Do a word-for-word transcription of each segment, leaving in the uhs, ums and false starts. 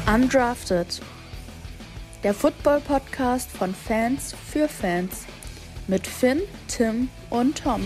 Undrafted, der Football-Podcast von Fans für Fans mit Finn, Tim und Tom.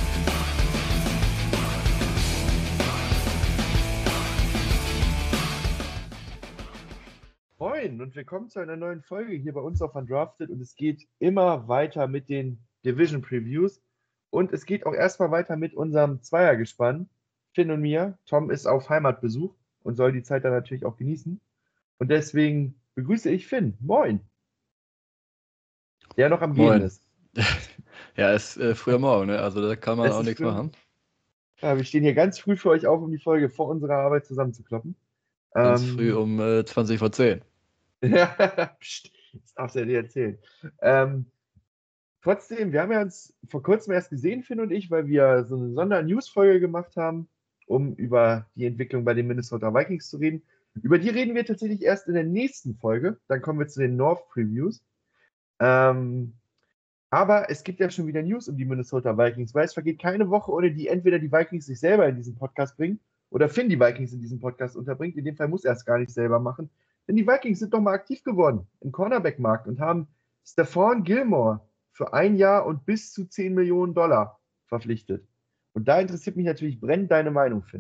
Moin und willkommen zu einer neuen Folge hier bei uns auf Undrafted, und es geht immer weiter mit den Division Previews und es geht auch erstmal weiter mit unserem Zweiergespann, Finn und mir. Tom ist auf Heimatbesuch und soll die Zeit dann natürlich auch genießen, und deswegen begrüße ich Finn. Moin. Der noch am Gehen Moin. ist. Ja, es ist äh, früher Morgen, ne? Also da kann man Es auch ist nichts früh. machen. Ja, wir stehen hier ganz früh für euch auf, um die Folge vor unserer Arbeit zusammenzukloppen. Ganz Ähm, früh um äh, zwanzig vor zehn. Psst, das darfst du ja dir erzählen. Ähm, trotzdem, wir haben ja uns vor kurzem erst gesehen, Finn und ich, weil wir so eine Sonder-News-Folge gemacht haben, um über die Entwicklung bei den Minnesota Vikings zu reden. Über die reden wir tatsächlich erst in der nächsten Folge. Dann kommen wir zu den North-Previews. Ähm, aber es gibt ja schon wieder News um die Minnesota Vikings, weil es vergeht keine Woche, ohne die entweder die Vikings sich selber in diesen Podcast bringen oder Finn die Vikings in diesen Podcast unterbringt. In dem Fall muss er es gar nicht selber machen. Denn die Vikings sind doch mal aktiv geworden im Cornerback-Markt und haben Stephon Gilmore für ein Jahr und bis zu zehn Millionen Dollar verpflichtet. Und da interessiert mich natürlich brennend deine Meinung, Finn.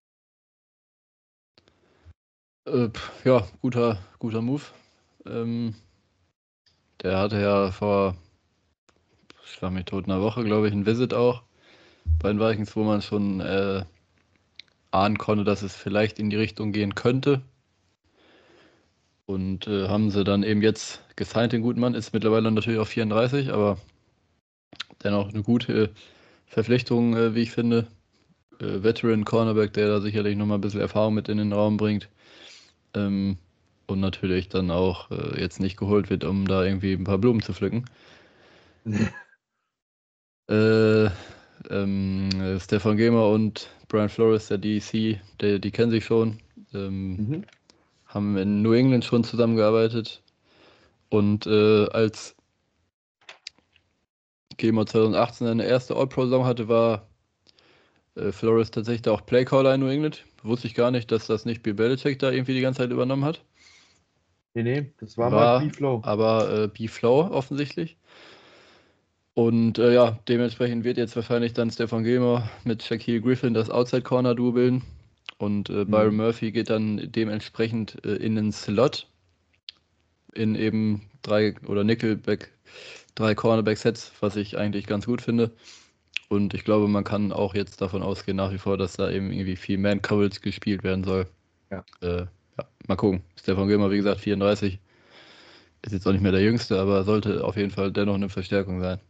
Äh, pf, ja, guter, guter Move. Ähm, der hatte ja vor, schlag mich tot, einer Woche, glaube ich, ein Visit auch bei den Vikings, wo man schon äh, ahnen konnte, dass es vielleicht in die Richtung gehen könnte. Und äh, haben sie dann eben jetzt gesigned, den guten Mann, ist mittlerweile natürlich auch vierunddreißig, aber dennoch eine gute Verpflichtung, äh, wie ich finde. Äh, Veteran Cornerback, der da sicherlich nochmal ein bisschen Erfahrung mit in den Raum bringt. Ähm, und natürlich dann auch äh, jetzt nicht geholt wird, um da irgendwie ein paar Blumen zu pflücken. äh, ähm, äh, Stephon Gilmore und Brian Flores, der D C, der, die kennen sich schon. Ähm, Mhm. haben in New England schon zusammengearbeitet. Und äh, als Gilmore zwanzig achtzehn eine erste All-Pro-Saison hatte, war äh, Flores tatsächlich auch Playcaller in New England. Wusste ich gar nicht, dass das nicht Bill Belichick da irgendwie die ganze Zeit übernommen hat. Nee, nee, das war mal War B-Flow. aber äh, B-Flow offensichtlich. Und äh, ja, dementsprechend wird jetzt wahrscheinlich dann Stephon Gilmore mit Shaquille Griffin das Outside-Corner-Duo bilden. Und äh, Byron Mhm. Murphy geht dann dementsprechend äh, in den Slot in eben drei oder Nickelback, drei Cornerback-Sets, was ich eigentlich ganz gut finde. Und ich glaube, man kann auch jetzt davon ausgehen, nach wie vor, dass da eben irgendwie viel Man-Coverage gespielt werden soll. Ja. Äh, ja, mal gucken. Stephon Gilmore, wie gesagt, vierunddreißig. Ist jetzt auch nicht mehr der Jüngste, aber sollte auf jeden Fall dennoch eine Verstärkung sein.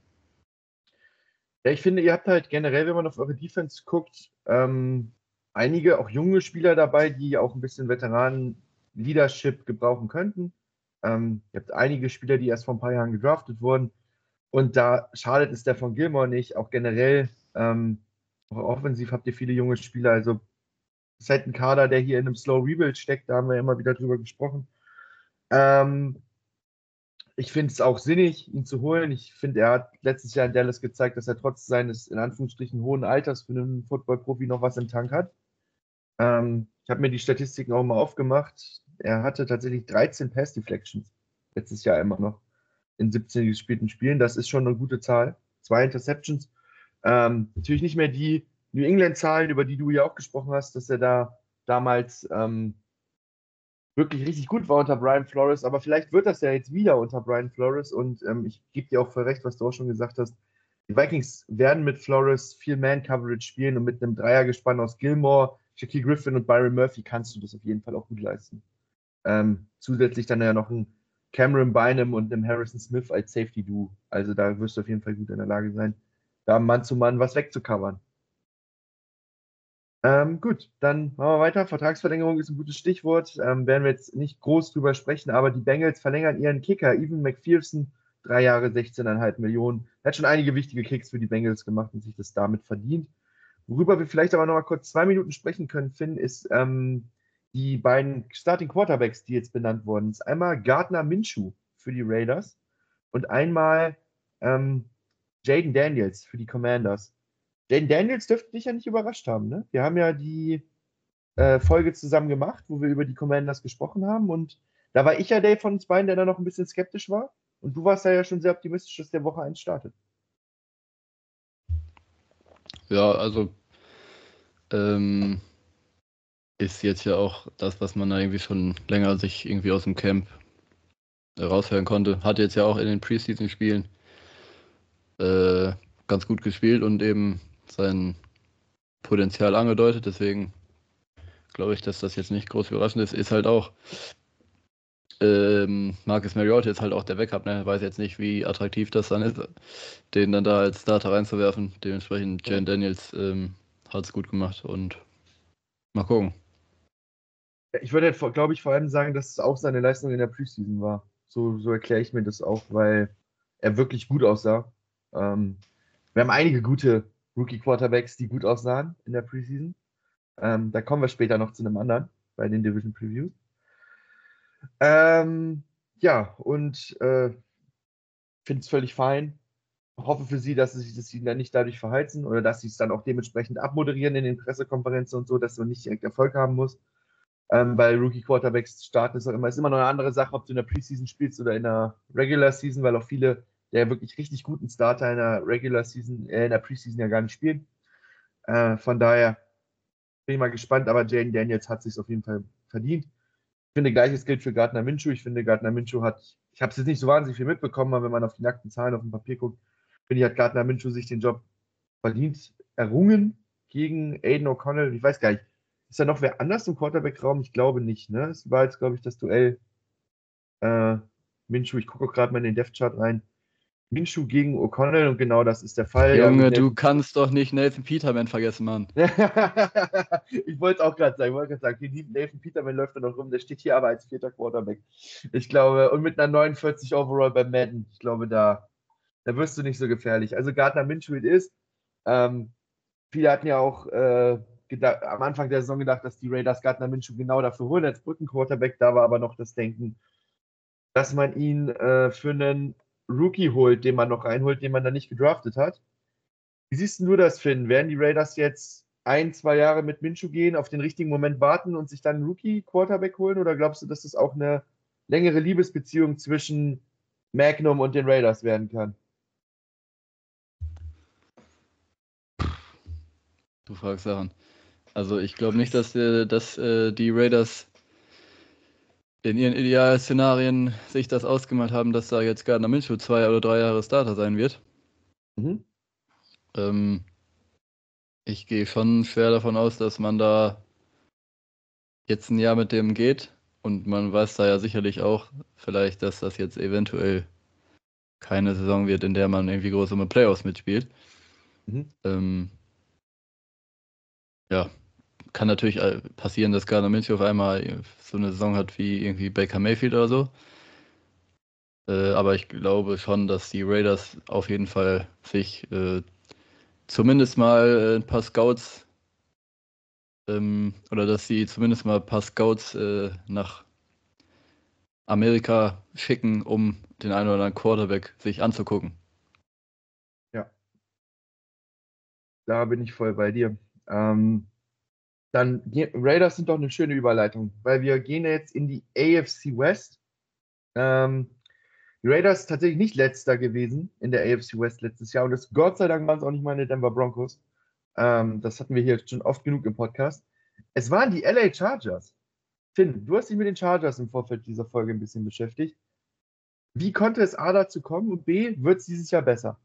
Ja, ich finde, ihr habt halt generell, wenn man auf eure Defense guckt, ähm, einige auch junge Spieler dabei, die auch ein bisschen Veteranen-Leadership gebrauchen könnten. Ähm, ihr habt einige Spieler, die erst vor ein paar Jahren gedraftet wurden. Und da schadet es der von Gilmore nicht. Auch generell, ähm, auch offensiv habt ihr viele junge Spieler. Also, es ist halt ein Kader, der hier in einem Slow Rebuild steckt. Da haben wir ja immer wieder drüber gesprochen. Ähm, Ich finde es auch sinnig, ihn zu holen. Ich finde, er hat letztes Jahr in Dallas gezeigt, dass er trotz seines in Anführungsstrichen hohen Alters für einen Football-Profi noch was im Tank hat. Ähm, ich habe mir die Statistiken auch mal aufgemacht. Er hatte tatsächlich dreizehn Pass-Deflections letztes Jahr immer noch in siebzehn gespielten Spielen. Das ist schon eine gute Zahl. Zwei Interceptions. Ähm, natürlich nicht mehr die New England-Zahlen, über die du ja auch gesprochen hast, dass er da damals ähm, wirklich richtig gut war unter Brian Flores, aber vielleicht wird das ja jetzt wieder unter Brian Flores, und ähm, ich gebe dir auch voll recht, was du auch schon gesagt hast. Die Vikings werden mit Flores viel Man-Coverage spielen, und mit einem Dreiergespann aus Gilmore, Shaquille Griffin und Byron Murphy kannst du das auf jeden Fall auch gut leisten. Ähm, zusätzlich dann ja noch ein Cameron Bynum und einem Harrison Smith als Safety-Duo. Also da wirst du auf jeden Fall gut in der Lage sein, da Mann zu Mann was wegzucovern. Ähm, gut, dann machen wir weiter. Vertragsverlängerung ist ein gutes Stichwort. Ähm, werden wir jetzt nicht groß drüber sprechen, aber die Bengals verlängern ihren Kicker, Evan McPherson, drei Jahre, sechzehn Komma fünf Millionen. Er hat schon einige wichtige Kicks für die Bengals gemacht und sich das damit verdient. Worüber wir vielleicht aber noch mal kurz zwei Minuten sprechen können, Finn, ist ähm, die beiden Starting Quarterbacks, die jetzt benannt wurden. Das ist einmal Gardner Minshew für die Raiders und einmal ähm, Jaden Daniels für die Commanders. Jaden Daniels dürfte dich ja nicht überrascht haben, ne? Wir haben ja die äh, Folge zusammen gemacht, wo wir über die Commanders gesprochen haben. Und da war ich ja der von uns beiden, der da noch ein bisschen skeptisch war. Und du warst da ja schon sehr optimistisch, dass der Woche eins startet. Ja, also ähm, ist jetzt ja auch das, was man da irgendwie schon länger sich irgendwie aus dem Camp äh, raushören konnte. Hat jetzt ja auch in den Preseason-Spielen äh, ganz gut gespielt und eben sein Potenzial angedeutet. Deswegen glaube ich, dass das jetzt nicht groß überraschend ist. Ist halt auch ähm, Marcus Mariota ist halt auch der Backup, ne? Weiß jetzt nicht, wie attraktiv das dann ist, den dann da als Starter reinzuwerfen. Dementsprechend Jane Daniels ähm, hat es gut gemacht und mal gucken. Ich würde, halt, glaube ich, vor allem sagen, dass es auch seine Leistung in der Preseason war. So, so erkläre ich mir das auch, weil er wirklich gut aussah. Ähm, wir haben einige gute Rookie-Quarterbacks, die gut aussahen in der Preseason. Ähm, da kommen wir später noch zu einem anderen bei den Division Previews. Ähm, ja, und äh, finde es völlig fein. Hoffe für sie, dass sie sich das dann nicht dadurch verheizen oder dass sie es dann auch dementsprechend abmoderieren in den Pressekonferenzen und so, dass man nicht direkt Erfolg haben muss. Ähm, bei Rookie Quarterbacks starten ist auch immer, ist immer noch eine andere Sache, ob du in der Preseason spielst oder in der Regular Season, weil auch viele der wirklich richtig guten Starter in der Regular Season, äh, in der Preseason ja gar nicht spielen. Äh, von daher bin ich mal gespannt, aber Jaden Daniels hat sich auf jeden Fall verdient. Ich finde, gleiches gilt für Gardner Minshew. Ich finde, Gardner Minshew hat, ich habe es jetzt nicht so wahnsinnig viel mitbekommen, aber wenn man auf die nackten Zahlen auf dem Papier guckt, finde ich, hat Gardner Minshew sich den Job verdient, errungen gegen Aiden O'Connell. Ich weiß gar nicht, ist da noch wer anders im Quarterback-Raum? Ich glaube nicht, ne? Es war jetzt, glaube ich, das Duell äh, Minshew. Ich gucke auch gerade mal in den Depth-Chart rein. Minshew gegen O'Connell und genau das ist der Fall. Ja, Junge, gut, du Nathan, kannst doch nicht Nathan Peterman vergessen, Mann. ich wollte es auch gerade sagen, ich wollte gerade sagen, okay, Nathan Peterman läuft da noch rum, der steht hier aber als vierter Quarterback. Ich glaube, und mit einer neunundvierzig Overall bei Madden, ich glaube, da, da wirst du nicht so gefährlich. Also Gardner Minshew ist, ähm, viele hatten ja auch äh, gedacht, am Anfang der Saison gedacht, dass die Raiders Gardner Minshew genau dafür holen als Brückenquarterback. Da war aber noch das Denken, dass man ihn äh, für einen Rookie holt, den man noch reinholt, den man dann nicht gedraftet hat. Wie siehst du das, Finn? Werden die Raiders jetzt ein, zwei Jahre mit Minshew gehen, auf den richtigen Moment warten und sich dann einen Rookie-Quarterback holen? Oder glaubst du, dass das auch eine längere Liebesbeziehung zwischen Magnum und den Raiders werden kann? Du fragst Sachen. Also ich glaube nicht, dass, äh, dass äh, die Raiders in ihren Idealszenarien sich das ausgemalt haben, dass da jetzt Gardner Minshew zwei oder drei Jahre Starter sein wird. Mhm. Ähm, ich gehe schon schwer davon aus, dass man da jetzt ein Jahr mit dem geht und man weiß da ja sicherlich auch vielleicht, dass das jetzt eventuell keine Saison wird, in der man irgendwie groß um die Playoffs mitspielt. Mhm. Ähm, ja, kann natürlich passieren, dass Gardner Minshew auf einmal so eine Saison hat wie irgendwie Baker Mayfield oder so. Äh, aber ich glaube schon, dass die Raiders auf jeden Fall sich äh, zumindest mal äh, ein paar Scouts ähm, oder dass sie zumindest mal ein paar Scouts äh, nach Amerika schicken, um den einen oder anderen Quarterback sich anzugucken. Ja, da bin ich voll bei dir. Ähm, dann Raiders sind doch eine schöne Überleitung, weil wir gehen jetzt in die A F C West. Ähm, die Raiders tatsächlich nicht letzter gewesen in der A F C West letztes Jahr und das, Gott sei Dank waren es auch nicht meine Denver Broncos. Ähm, das hatten wir hier schon oft genug im Podcast. Es waren die L A Chargers. Finn, du hast dich mit den Chargers im Vorfeld dieser Folge ein bisschen beschäftigt. Wie konnte es A dazu kommen und B, wird es dieses Jahr besser?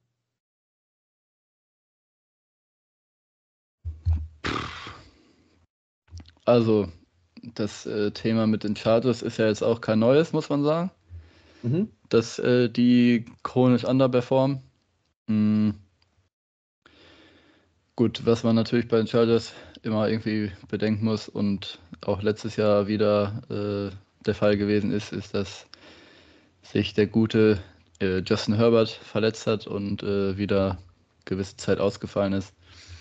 Also, das äh, Thema mit den Chargers ist ja jetzt auch kein neues, muss man sagen. Mhm. Dass äh, die chronisch underperformen. Mhm. Gut, was man natürlich bei den Chargers immer irgendwie bedenken muss und auch letztes Jahr wieder äh, der Fall gewesen ist, ist, dass sich der gute äh, Justin Herbert verletzt hat und äh, wieder gewisse Zeit ausgefallen ist.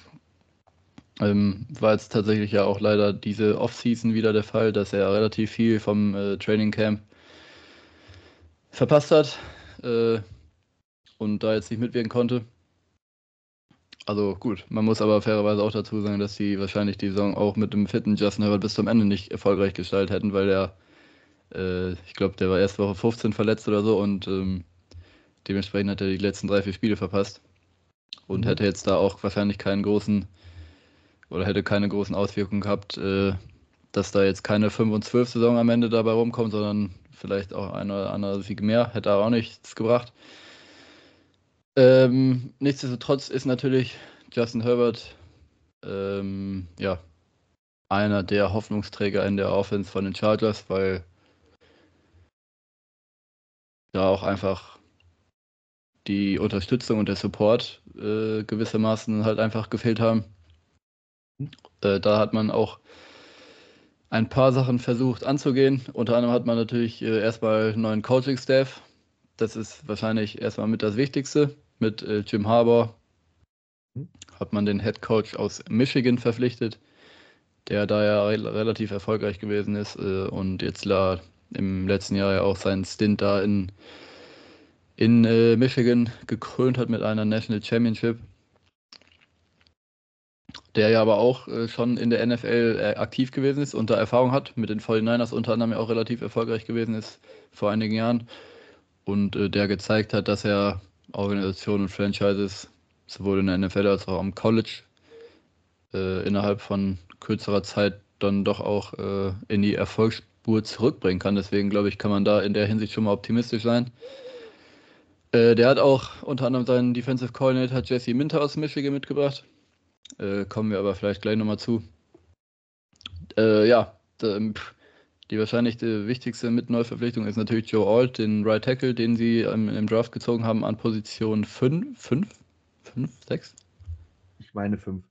Ähm, war jetzt tatsächlich ja auch leider diese Offseason wieder der Fall, dass er relativ viel vom äh, Training Camp verpasst hat äh, und da jetzt nicht mitwirken konnte. Also gut, man muss aber fairerweise auch dazu sagen, dass sie wahrscheinlich die Saison auch mit dem fitten Justin Herbert bis zum Ende nicht erfolgreich gestaltet hätten, weil der, äh, ich glaube, der war erst Woche fünfzehn verletzt oder so und ähm, dementsprechend hat er die letzten drei, vier Spiele verpasst und Mhm. hätte jetzt da auch wahrscheinlich keinen großen oder hätte keine großen Auswirkungen gehabt, äh, dass da jetzt keine fünf und zwölf Saison am Ende dabei rumkommt, sondern vielleicht auch ein oder andere Sieg mehr, hätte aber auch nichts gebracht. Ähm, nichtsdestotrotz ist natürlich Justin Herbert ähm, ja, einer der Hoffnungsträger in der Offense von den Chargers, weil da auch einfach die Unterstützung und der Support äh, gewissermaßen halt einfach gefehlt haben. Äh, da hat man auch ein paar Sachen versucht anzugehen. Unter anderem hat man natürlich äh, erstmal einen neuen Coaching-Staff. Das ist wahrscheinlich erstmal mit das Wichtigste. Mit äh, Jim Harbaugh hat man den Head Coach aus Michigan verpflichtet, der da ja re relativ erfolgreich gewesen ist äh, und jetzt la im letzten Jahr ja auch seinen Stint da in, in äh, Michigan gekrönt hat mit einer National Championship. Der ja aber auch äh, schon in der N F L äh, aktiv gewesen ist und da Erfahrung hat, mit den forty-niners unter anderem ja auch relativ erfolgreich gewesen ist vor einigen Jahren und äh, der gezeigt hat, dass er Organisationen und Franchises sowohl in der N F L als auch am College äh, innerhalb von kürzerer Zeit dann doch auch äh, in die Erfolgsspur zurückbringen kann. Deswegen glaube ich, kann man da in der Hinsicht schon mal optimistisch sein. Äh, der hat auch unter anderem seinen Defensive Coordinator Jesse Minter aus Michigan mitgebracht. Äh, kommen wir aber vielleicht gleich nochmal zu. Äh, ja, die wahrscheinlich die wichtigste mit Neuverpflichtung ist natürlich Joe Alt, den Right Tackle, den sie im, im Draft gezogen haben an Position fünf, fünf, fünf, sechs? Ich meine fünf.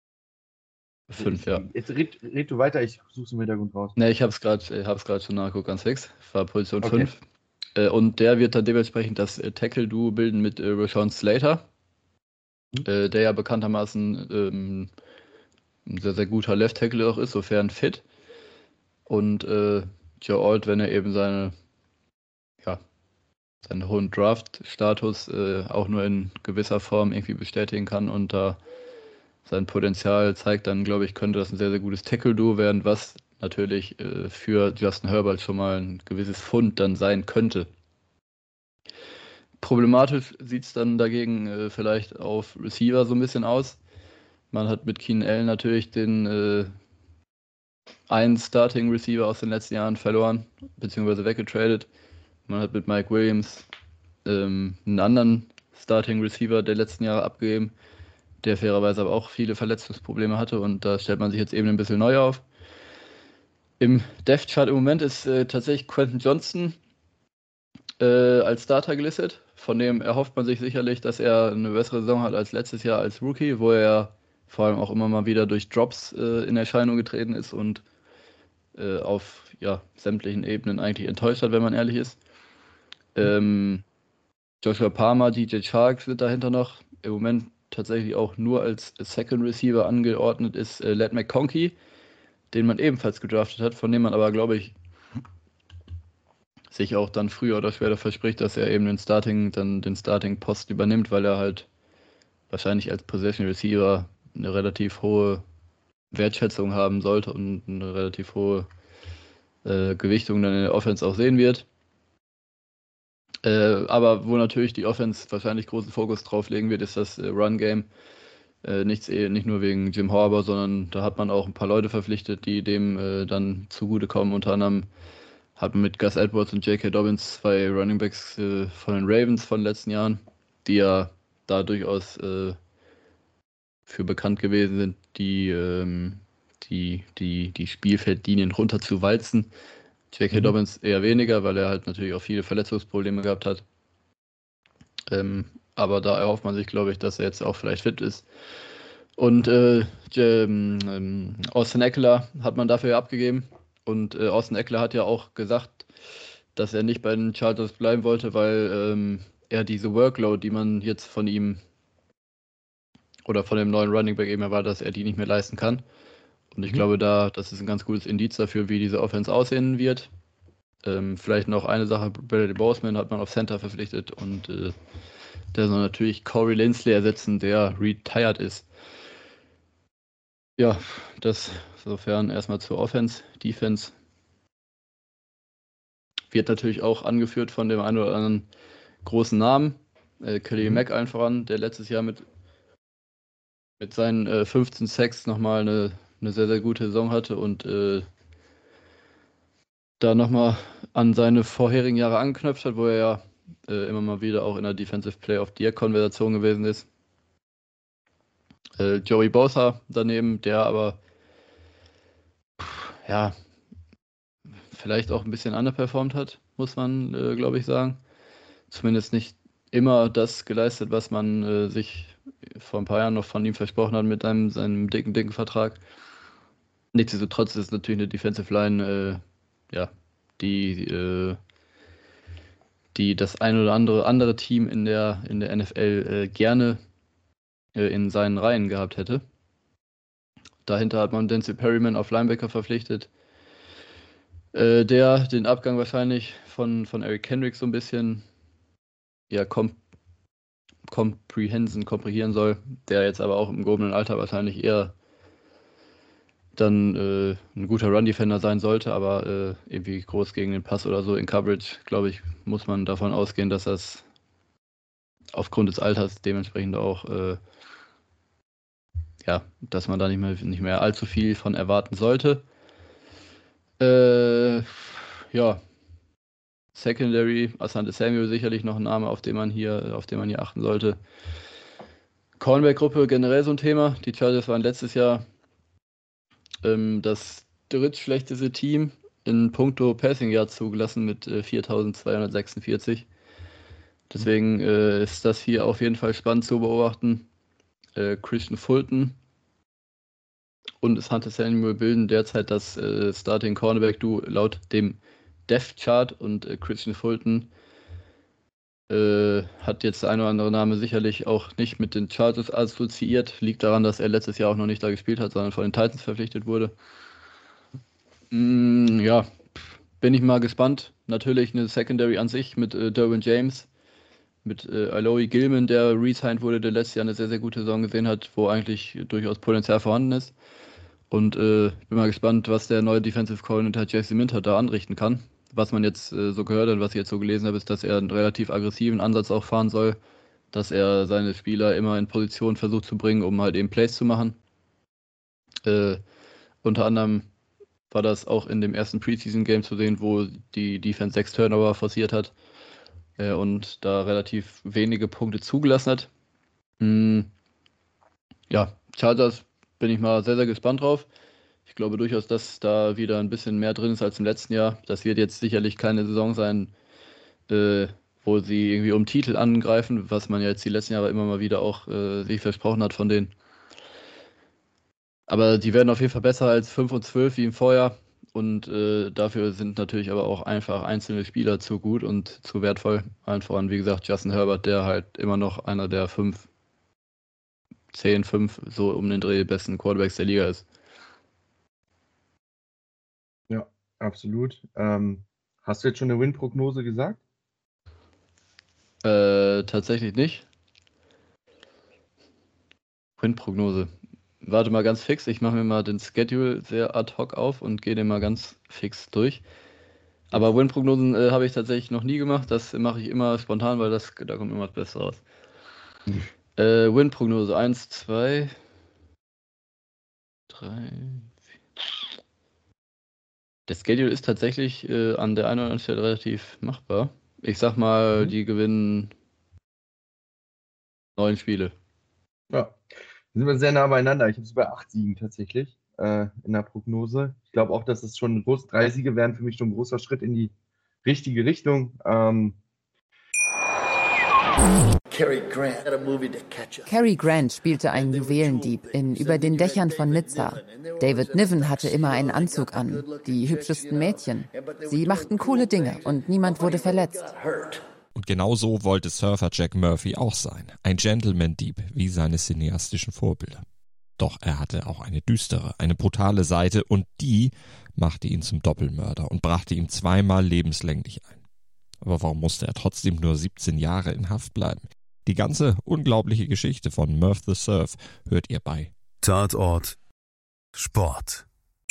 fünf, ja. Jetzt red, red du weiter, ich suche es im Hintergrund raus. Ne, ich habe es gerade hab's gerade schon nachgeguckt, ganz fix. War Position Okay. fünf. Äh, und der wird dann dementsprechend das äh, Tackle-Duo bilden mit äh, Rashawn Slater, Mhm. äh, der ja bekanntermaßen ähm, ein sehr, sehr guter Left-Tackle auch ist, sofern fit. Und äh, Joe Alt, wenn er eben seine, ja, seinen hohen Draft-Status äh, auch nur in gewisser Form irgendwie bestätigen kann und da sein Potenzial zeigt, dann glaube ich, könnte das ein sehr, sehr gutes Tackle-Duo werden, was natürlich äh, für Justin Herbert schon mal ein gewisses Fund dann sein könnte. Problematisch sieht es dann dagegen äh, vielleicht auf Receiver so ein bisschen aus. Man hat mit Keenan Allen natürlich den äh, einen Starting Receiver aus den letzten Jahren verloren, beziehungsweise weggetradet. Man hat mit Mike Williams ähm, einen anderen Starting Receiver der letzten Jahre abgegeben, der fairerweise aber auch viele Verletzungsprobleme hatte und da stellt man sich jetzt eben ein bisschen neu auf. Im Depth Chart im Moment ist äh, tatsächlich Quentin Johnston äh, als Starter gelistet. Von dem erhofft man sich sicherlich, dass er eine bessere Saison hat als letztes Jahr als Rookie, wo er vor allem auch immer mal wieder durch Drops äh, in Erscheinung getreten ist und äh, auf ja, sämtlichen Ebenen eigentlich enttäuscht hat, wenn man ehrlich ist. Ähm, Joshua Palmer, D J Chark sind dahinter noch. Im Moment tatsächlich auch nur als Second Receiver angeordnet ist äh, Ladd McConkey, den man ebenfalls gedraftet hat, von dem man aber, glaube ich, sich auch dann früher oder später verspricht, dass er eben den Starting, dann den Starting-Post übernimmt, weil er halt wahrscheinlich als Possession Receiver eine relativ hohe Wertschätzung haben sollte und eine relativ hohe äh, Gewichtung dann in der Offense auch sehen wird. Äh, aber wo natürlich die Offense wahrscheinlich großen Fokus drauf legen wird, ist das äh, Run-Game. Äh, nichts, nicht nur wegen Jim Harbaugh, sondern da hat man auch ein paar Leute verpflichtet, die dem äh, dann zugutekommen. Unter anderem hat man mit Gus Edwards und J K. Dobbins zwei Runningbacks äh, von den Ravens von den letzten Jahren, die ja da durchaus äh, für bekannt gewesen sind, die, ähm, die, die, die Spielfeldlinien runter zu walzen. J K. Mhm. Dobbins eher weniger, weil er halt natürlich auch viele Verletzungsprobleme gehabt hat. Ähm, aber da erhofft man sich, glaube ich, dass er jetzt auch vielleicht fit ist. Und äh, ähm, Austin Eckler hat man dafür abgegeben. Und äh, Austin Eckler hat ja auch gesagt, dass er nicht bei den Chargers bleiben wollte, weil ähm, er diese Workload, die man jetzt von ihm oder von dem neuen Running Back eben erwartet, dass er die nicht mehr leisten kann. Und ich mhm. glaube, da, das ist ein ganz gutes Indiz dafür, wie diese Offense aussehen wird. Ähm, vielleicht noch eine Sache, Bradley Boseman hat man auf Center verpflichtet und äh, Der soll natürlich Corey Linsley ersetzen, der retired ist. Ja, das sofern erstmal zur Offense. Defense wird natürlich auch angeführt von dem einen oder anderen großen Namen. Äh, Khalil Mhm. Mack allen voran, der letztes Jahr mit, mit seinen äh, fünfzehn Sacks nochmal eine, eine sehr, sehr gute Saison hatte und äh, da nochmal an seine vorherigen Jahre angeknüpft hat, wo er ja äh, immer mal wieder auch in der Defensive Player of the Year-Konversation gewesen ist. Äh, Joey Bosa daneben, der aber pff, ja vielleicht auch ein bisschen underperformed hat, muss man, äh, glaube ich, sagen. Zumindest nicht immer das geleistet, was man äh, sich vor ein paar Jahren noch von ihm versprochen hat mit einem, seinem dicken, dicken Vertrag. Nichtsdestotrotz ist es natürlich eine Defensive Line, äh, ja, die, äh, die das ein oder andere andere Team in der, in der N F L äh, gerne äh, in seinen Reihen gehabt hätte. Dahinter hat man Denzel Perryman auf Linebacker verpflichtet, äh, der den Abgang wahrscheinlich von, von Eric Kendricks so ein bisschen ja, kom comprehensen, komprimieren soll, der jetzt aber auch im gehobenen Alter wahrscheinlich eher dann äh, ein guter Run-Defender sein sollte, aber äh, irgendwie groß gegen den Pass oder so in Coverage, glaube ich, muss man davon ausgehen, dass das aufgrund des Alters dementsprechend auch äh, ja, dass man da nicht mehr, nicht mehr allzu viel von erwarten sollte. Äh, ja, Secondary, Asante Samuel sicherlich noch ein Name, auf den man hier, auf den man hier achten sollte. Cornerback-Gruppe generell so ein Thema. Die Chargers waren letztes Jahr ähm, das drittschlechteste Team in puncto Passing Yard zugelassen mit äh, viertausendzweihundertsechsundvierzig. Deswegen äh, ist das hier auf jeden Fall spannend zu beobachten. Äh, Christian Fulton und Asante Samuel bilden derzeit das äh, Starting Cornerback-Duo laut dem Depth-Chart und äh, Christian Fulton äh, hat jetzt der ein oder andere Name sicherlich auch nicht mit den Chargers assoziiert. Liegt daran, dass er letztes Jahr auch noch nicht da gespielt hat, sondern von den Titans verpflichtet wurde. Mm, ja, bin ich mal gespannt. Natürlich eine Secondary an sich mit äh, Derwin James, mit äh, Aloy Gilman, der re-signed wurde, der letztes Jahr eine sehr, sehr gute Saison gesehen hat, wo eigentlich durchaus Potenzial vorhanden ist. Und äh, bin mal gespannt, was der neue Defensive Coordinator Jesse Minter da anrichten kann. Was man jetzt äh, so gehört hat, was ich jetzt so gelesen habe, ist, dass er einen relativ aggressiven Ansatz auch fahren soll, dass er seine Spieler immer in Position versucht zu bringen, um halt eben Plays zu machen. Äh, unter anderem war das auch in dem ersten Preseason-Game zu sehen, wo die Defense sechs Turnover forciert hat äh, und da relativ wenige Punkte zugelassen hat. Hm. Ja, Chargers bin ich mal sehr, sehr gespannt drauf. Ich glaube durchaus, dass da wieder ein bisschen mehr drin ist als im letzten Jahr. Das wird jetzt sicherlich keine Saison sein, äh, wo sie irgendwie um Titel angreifen, was man ja jetzt die letzten Jahre immer mal wieder auch äh, sich versprochen hat von denen. Aber die werden auf jeden Fall besser als fünf und zwölf wie im Vorjahr. Und äh, dafür sind natürlich aber auch einfach einzelne Spieler zu gut und zu wertvoll. Allen voran, wie gesagt, Justin Herbert, der halt immer noch einer der fünf, zehn, fünf, so um den Dreh besten Quarterbacks der Liga ist. Ja, absolut. Ähm, hast du jetzt schon eine Win-Prognose gesagt? Äh, tatsächlich nicht. Win-Prognose. Warte mal ganz fix, ich mache mir mal den Schedule sehr ad hoc auf und gehe den mal ganz fix durch. Aber Win-Prognosen äh, habe ich tatsächlich noch nie gemacht. Das mache ich immer spontan, weil das, da kommt immer das Beste raus. Mhm. Äh, Win-Prognose eins, zwei, drei, vier. Der Schedule ist tatsächlich äh, an der einen oder anderen Stelle relativ machbar. Ich sag mal, mhm. die gewinnen neun Spiele. Ja, sind wir sehr nah beieinander. Ich habe es bei acht Siegen tatsächlich äh, in der Prognose. Ich glaube auch, dass es schon groß, drei Siege wären für mich schon ein großer Schritt in die richtige Richtung. Ähm, Cary Grant. Cary Grant spielte einen Juwelendieb in Über den Dächern von Nizza. David Niven hatte immer einen Anzug an, die hübschesten Mädchen. Sie machten coole Dinge und niemand wurde verletzt. Und genau so wollte Surfer Jack Murphy auch sein. Ein Gentleman-Dieb wie seine cineastischen Vorbilder. Doch er hatte auch eine düstere, eine brutale Seite und die machte ihn zum Doppelmörder und brachte ihm zweimal lebenslänglich ein. Aber warum musste er trotzdem nur siebzehn Jahre in Haft bleiben? Die ganze unglaubliche Geschichte von Murph the Surf hört ihr bei Tatort Sport.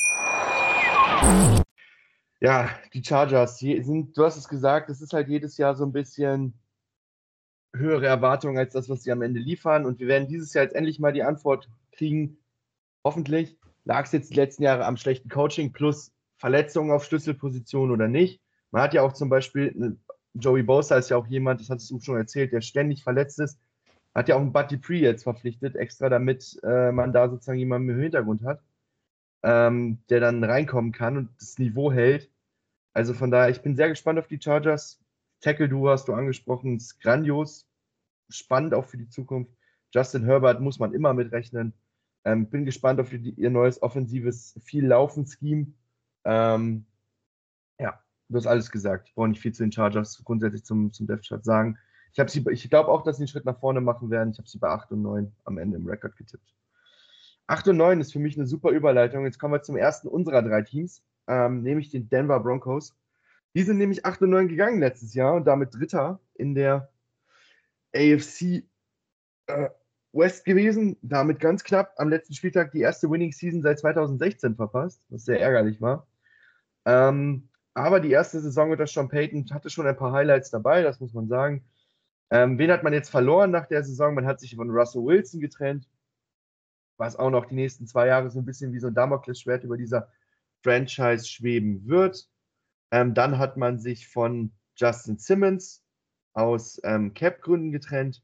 Ja, die Chargers sind, du hast es gesagt, es ist halt jedes Jahr so ein bisschen höhere Erwartungen als das, was sie am Ende liefern. Und wir werden dieses Jahr jetzt endlich mal die Antwort kriegen. Hoffentlich lag es jetzt die letzten Jahre am schlechten Coaching plus Verletzungen auf Schlüsselpositionen oder nicht. Man hat ja auch zum Beispiel, Joey Bosa ist ja auch jemand, das hattest du schon erzählt, der ständig verletzt ist. Hat ja auch einen Buddy Pre jetzt verpflichtet, extra damit äh, man da sozusagen jemanden im Hintergrund hat, ähm, der dann reinkommen kann und das Niveau hält. Also von daher, ich bin sehr gespannt auf die Chargers. Tackle-Duo hast du angesprochen, ist grandios, spannend auch für die Zukunft. Justin Herbert muss man immer mitrechnen. Ähm, bin gespannt auf die, ihr neues offensives Viel-Laufen-Scheme. Ähm, ja, du hast alles gesagt. Ich brauche nicht viel zu den Chargers grundsätzlich zum, zum Depth-Chart sagen. Ich, sie, ich glaube auch, dass sie einen Schritt nach vorne machen werden. Ich habe sie bei acht und neun am Ende im Rekord getippt. acht und neun ist für mich eine super Überleitung. Jetzt kommen wir zum ersten unserer drei Teams, ähm, nämlich den Denver Broncos. Die sind nämlich acht und neun gegangen letztes Jahr und damit Dritter in der A F C äh, West gewesen. Damit ganz knapp am letzten Spieltag die erste Winning Season seit zweitausendsechzehn verpasst, was sehr ärgerlich war. Ähm, aber die erste Saison unter Sean Payton hatte schon ein paar Highlights dabei, das muss man sagen. Ähm, wen hat man jetzt verloren nach der Saison? Man hat sich von Russell Wilson getrennt, was auch noch die nächsten zwei Jahre so ein bisschen wie so ein Damoklesschwert über dieser Franchise schweben wird. Ähm, dann hat man sich von Justin Simmons aus ähm, Cap-Gründen getrennt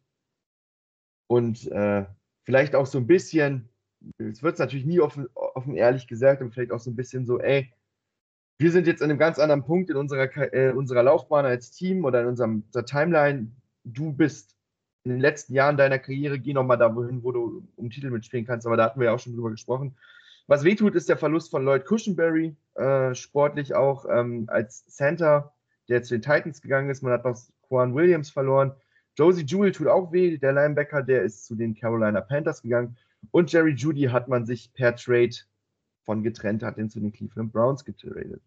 und äh, vielleicht auch so ein bisschen, es wird natürlich nie offen, offen ehrlich gesagt, aber vielleicht auch so ein bisschen so, ey, wir sind jetzt an einem ganz anderen Punkt in unserer, äh, unserer Laufbahn als Team oder in unserem, unserer Timeline. Du bist in den letzten Jahren deiner Karriere, geh nochmal da wohin, wo du um Titel mitspielen kannst, aber da hatten wir ja auch schon drüber gesprochen. Was wehtut, ist der Verlust von Lloyd Cushenberry, äh, sportlich auch ähm, als Center, der zu den Titans gegangen ist. Man hat noch Quan Williams verloren. Josie Jewell tut auch weh, der Linebacker, der ist zu den Carolina Panthers gegangen. Und Jerry Jeudy hat man sich per Trade von getrennt, hat ihn zu den Cleveland Browns getradet.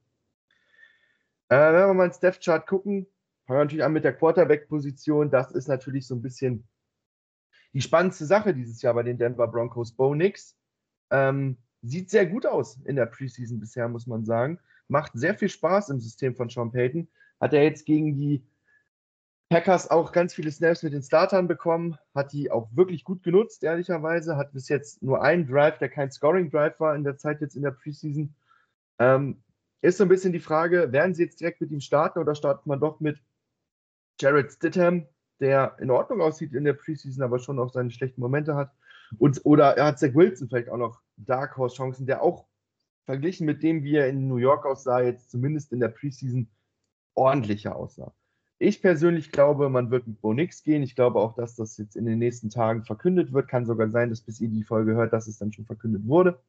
Äh, wenn wir mal ins Depth-Chart gucken, fangen wir natürlich an mit der Quarterback-Position. Das ist natürlich so ein bisschen die spannendste Sache dieses Jahr bei den Denver Broncos. Bo Nix ähm, sieht sehr gut aus in der Preseason bisher, muss man sagen. Macht sehr viel Spaß im System von Sean Payton. Hat er jetzt gegen die Packers auch ganz viele Snaps mit den Startern bekommen, hat die auch wirklich gut genutzt, ehrlicherweise. Hat bis jetzt nur einen Drive, der kein Scoring-Drive war in der Zeit jetzt in der Preseason. Ähm, ist so ein bisschen die Frage, werden sie jetzt direkt mit ihm starten oder startet man doch mit Jarrett Stidham, der in Ordnung aussieht in der Preseason, aber schon auch seine schlechten Momente hat. Und, oder er hat Zach Wilson vielleicht auch noch Dark Horse Chancen, der auch verglichen mit dem, wie er in New York aussah, jetzt zumindest in der Preseason ordentlicher aussah. Ich persönlich glaube, man wird mit Bo Nix gehen. Ich glaube auch, dass das jetzt in den nächsten Tagen verkündet wird. Kann sogar sein, dass bis ihr die Folge hört, dass es dann schon verkündet wurde.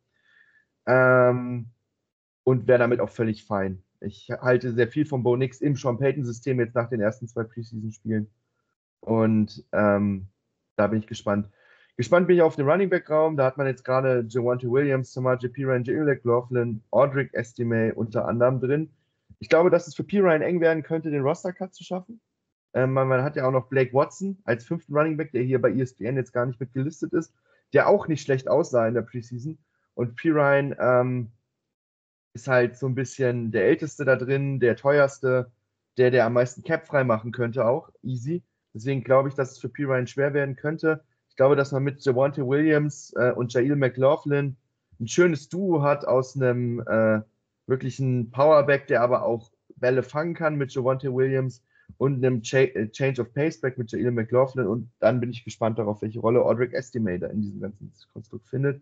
Ähm, und wäre damit auch völlig fein. Ich halte sehr viel von Bo Nix im Sean Payton-System jetzt nach den ersten zwei Preseason-Spielen. Und ähm, da bin ich gespannt. Gespannt bin ich auf den Running Back-Raum. Da hat man jetzt gerade Javonte Williams, Samaje Perine, Jaleel McLaughlin, Audric Estime unter anderem drin. Ich glaube, dass es für Perine eng werden könnte, den Roster-Cut zu schaffen. Ähm, man, man hat ja auch noch Blake Watson als fünften Running Back, der hier bei E S P N jetzt gar nicht mit gelistet ist, der auch nicht schlecht aussah in der Preseason. Und Perine ähm, ist halt so ein bisschen der Älteste da drin, der teuerste, der, der am meisten Cap frei machen könnte auch, easy. Deswegen glaube ich, dass es für Perine schwer werden könnte. Ich glaube, dass man mit Javonte Williams äh, und Jaleel McLaughlin ein schönes Duo hat aus einem äh, wirklichen Powerback, der aber auch Bälle fangen kann mit Javonte Williams und einem Ch- äh, Change of Paceback mit Jaleel McLaughlin. Und dann bin ich gespannt darauf, welche Rolle Audric Estime in diesem ganzen Konstrukt findet.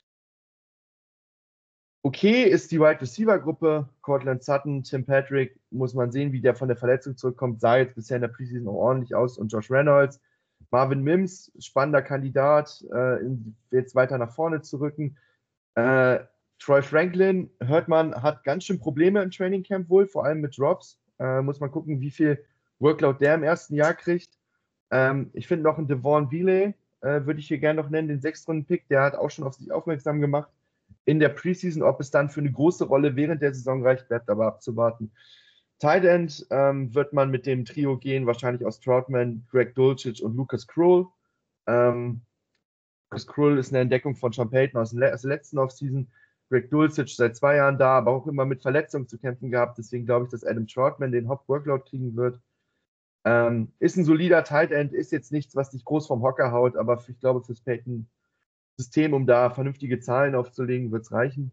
Okay ist die Wide Receiver Gruppe, Cortland Sutton, Tim Patrick, muss man sehen, wie der von der Verletzung zurückkommt, sah jetzt bisher in der Preseason auch ordentlich aus, und Josh Reynolds, Marvin Mims, spannender Kandidat, äh, jetzt weiter nach vorne zu rücken. Äh, Troy Franklin, hört man, hat ganz schön Probleme im Training Camp wohl, vor allem mit Drops, äh, muss man gucken, wie viel Workload der im ersten Jahr kriegt. Ähm, ich finde noch einen Devon Vile, äh, würde ich hier gerne noch nennen, den Sechstrunden-Pick, der hat auch schon auf sich aufmerksam gemacht in der Preseason. Ob es dann für eine große Rolle während der Saison reicht, bleibt aber abzuwarten. Tight End ähm, wird man mit dem Trio gehen, wahrscheinlich aus Troutman, Greg Dulcich und Lucas Krull. Ähm, Lucas Krull ist eine Entdeckung von Sean Payton aus, Le- aus der letzten Offseason. Greg Dulcich seit zwei Jahren da, aber auch immer mit Verletzungen zu kämpfen gehabt. Deswegen glaube ich, dass Adam Troutman den Hop-Workload kriegen wird. Ähm, ist ein solider Tight End, ist jetzt nichts, was dich groß vom Hocker haut, aber ich glaube, fürs Payton-System, um da vernünftige Zahlen aufzulegen, wird es reichen.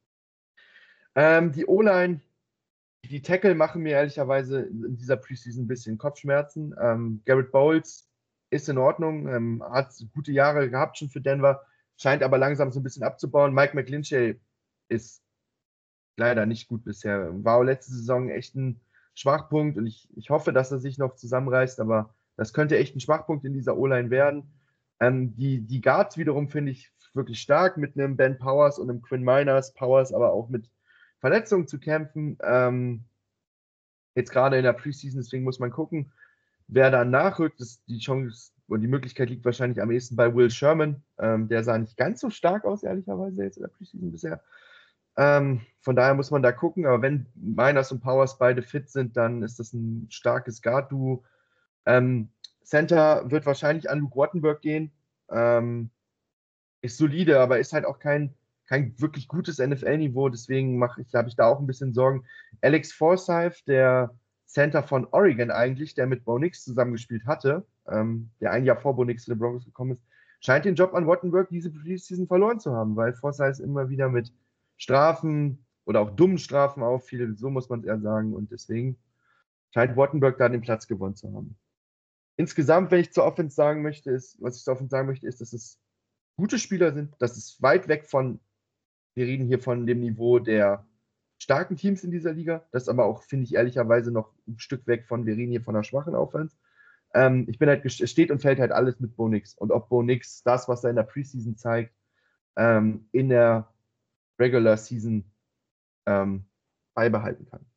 Ähm, die O-Line, die Tackle machen mir ehrlicherweise in dieser Preseason ein bisschen Kopfschmerzen. Ähm, Garrett Bowles ist in Ordnung, ähm, hat gute Jahre gehabt schon für Denver, scheint aber langsam so ein bisschen abzubauen. Mike McGlinchey ist leider nicht gut bisher. War auch letzte Saison echt ein Schwachpunkt und ich, ich hoffe, dass er sich noch zusammenreißt, aber das könnte echt ein Schwachpunkt in dieser O-Line werden. Ähm, die, die Guards wiederum finde ich wirklich stark mit einem Ben Powers und einem Quinn Miners. Powers aber auch mit Verletzungen zu kämpfen. Ähm, jetzt gerade in der Preseason, deswegen muss man gucken, wer da nachrückt. Das, die Chance und die Möglichkeit liegt wahrscheinlich am ehesten bei Will Sherman. Ähm, der sah nicht ganz so stark aus, ehrlicherweise, jetzt in der Preseason bisher. Ähm, von daher muss man da gucken, aber wenn Miners und Powers beide fit sind, dann ist das ein starkes Guard-Duo. Ähm, Center wird wahrscheinlich an Luke Wattenberg gehen. Ähm, ist solide, aber ist halt auch kein, kein wirklich gutes N F L-Niveau, deswegen mache ich, habe ich da auch ein bisschen Sorgen. Alex Forsyth, der Center von Oregon eigentlich, der mit Bo Nix zusammengespielt hatte, ähm, der ein Jahr vor Bo Nix zu den Broncos gekommen ist, scheint den Job an Wattenberg diese Preseason verloren zu haben, weil Forsyth immer wieder mit Strafen oder auch dummen Strafen auffiel, so muss man es eher sagen, und deswegen scheint Wattenberg da den Platz gewonnen zu haben. Insgesamt, wenn ich zur Offense sagen möchte, ist, was ich zur Offense sagen möchte, ist, dass es gute Spieler sind, das ist weit weg von, wir reden hier von dem Niveau der starken Teams in dieser Liga, das ist aber auch, finde ich ehrlicherweise, noch ein Stück weg von, wir reden hier von einer schwachen Offense. Ähm, ich bin halt, es steht und fällt halt alles mit Bo Nix, und ob Bo Nix das, was er in der Preseason zeigt, ähm, in der Regular Season ähm, beibehalten kann.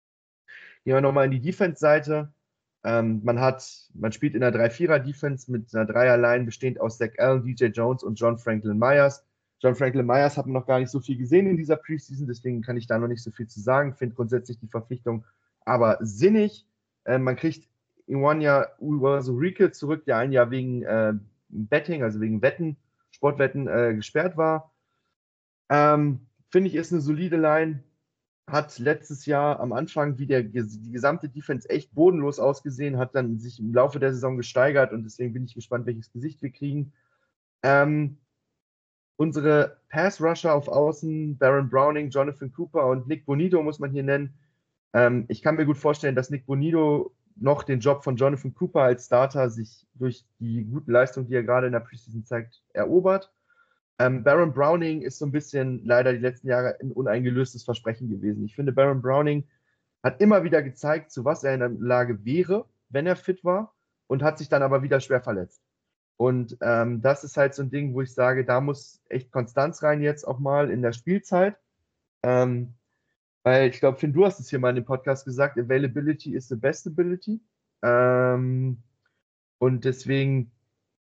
Gehen wir nochmal in die Defense-Seite. Ähm, man hat, man spielt in einer drei vier Defense mit einer Dreier-Line bestehend aus Zach Allen, D J Jones und John Franklin Myers. John Franklin Myers hat man noch gar nicht so viel gesehen in dieser Preseason, deswegen kann ich da noch nicht so viel zu sagen. Finde grundsätzlich die Verpflichtung aber sinnig. Äh, man kriegt Iwanya Uwazurike zurück, der ein Jahr wegen äh, Betting, also wegen Wetten, Sportwetten äh, gesperrt war. Ähm, Finde ich, ist eine solide Line. Hat letztes Jahr am Anfang, wie der, die gesamte Defense echt bodenlos ausgesehen, hat dann sich im Laufe der Saison gesteigert, und deswegen bin ich gespannt, welches Gesicht wir kriegen. Ähm, unsere Pass-Rusher auf Außen, Baron Browning, Jonathan Cooper und Nick Bonito muss man hier nennen. Ähm, ich kann mir gut vorstellen, dass Nick Bonito noch den Job von Jonathan Cooper als Starter sich durch die guten Leistungen, die er gerade in der Preseason zeigt, erobert. Ähm, Baron Browning ist so ein bisschen leider die letzten Jahre ein uneingelöstes Versprechen gewesen. Ich finde, Baron Browning hat immer wieder gezeigt, zu was er in der Lage wäre, wenn er fit war, und hat sich dann aber wieder schwer verletzt. Und ähm, das ist halt so ein Ding, wo ich sage, da muss echt Konstanz rein jetzt auch mal in der Spielzeit. Ähm, weil ich glaube, Finn, du hast es hier mal in dem Podcast gesagt, Availability is the best ability. Ähm, und deswegen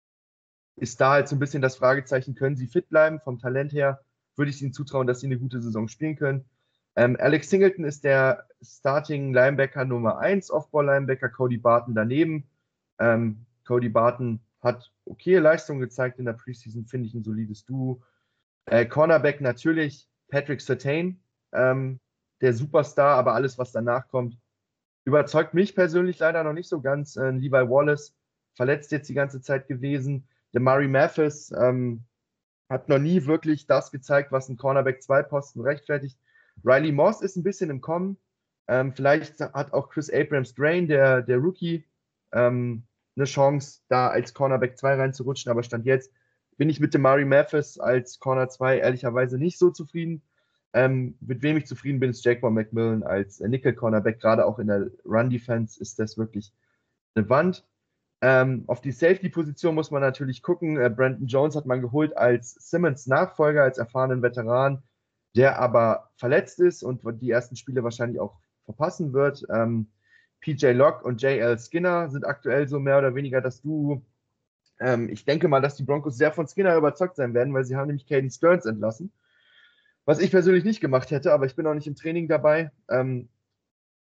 ist da halt so ein bisschen das Fragezeichen, können sie fit bleiben? Vom Talent her würde ich ihnen zutrauen, dass sie eine gute Saison spielen können. Ähm, Alex Singleton ist der Starting Linebacker Nummer eins, Off-Ball-Linebacker, Cody Barton daneben. Ähm, Cody Barton hat okay Leistungen gezeigt in der Preseason, finde ich ein solides Duo. Äh, Cornerback natürlich Patrick Surtain, ähm, der Superstar, aber alles, was danach kommt, überzeugt mich persönlich leider noch nicht so ganz. Äh, Levi Wallace, verletzt jetzt die ganze Zeit gewesen. Der Murray Mathis ähm, hat noch nie wirklich das gezeigt, was ein Cornerback zwei Posten rechtfertigt. Riley Moss ist ein bisschen im Kommen. Ähm, vielleicht hat auch Chris Abrams-Drain, der, der Rookie, ähm, eine Chance, da als Cornerback zwei reinzurutschen. Aber Stand jetzt bin ich mit dem Murray Mathis als Corner zwei ehrlicherweise nicht so zufrieden. Ähm, mit wem ich zufrieden bin, ist Jaquan McMillan als äh, Nickel-Cornerback. Gerade auch in der Run-Defense ist das wirklich eine Wand. Ähm, auf die Safety-Position muss man natürlich gucken. Äh, Brandon Jones hat man geholt als Simmons Nachfolger, als erfahrenen Veteran, der aber verletzt ist und die ersten Spiele wahrscheinlich auch verpassen wird. Ähm, P J Locke und J L Skinner sind aktuell so mehr oder weniger das Duo. Ähm, ich denke mal, dass die Broncos sehr von Skinner überzeugt sein werden, weil sie haben nämlich Caden Stearns entlassen. Was ich persönlich nicht gemacht hätte, aber ich bin auch nicht im Training dabei. Ähm,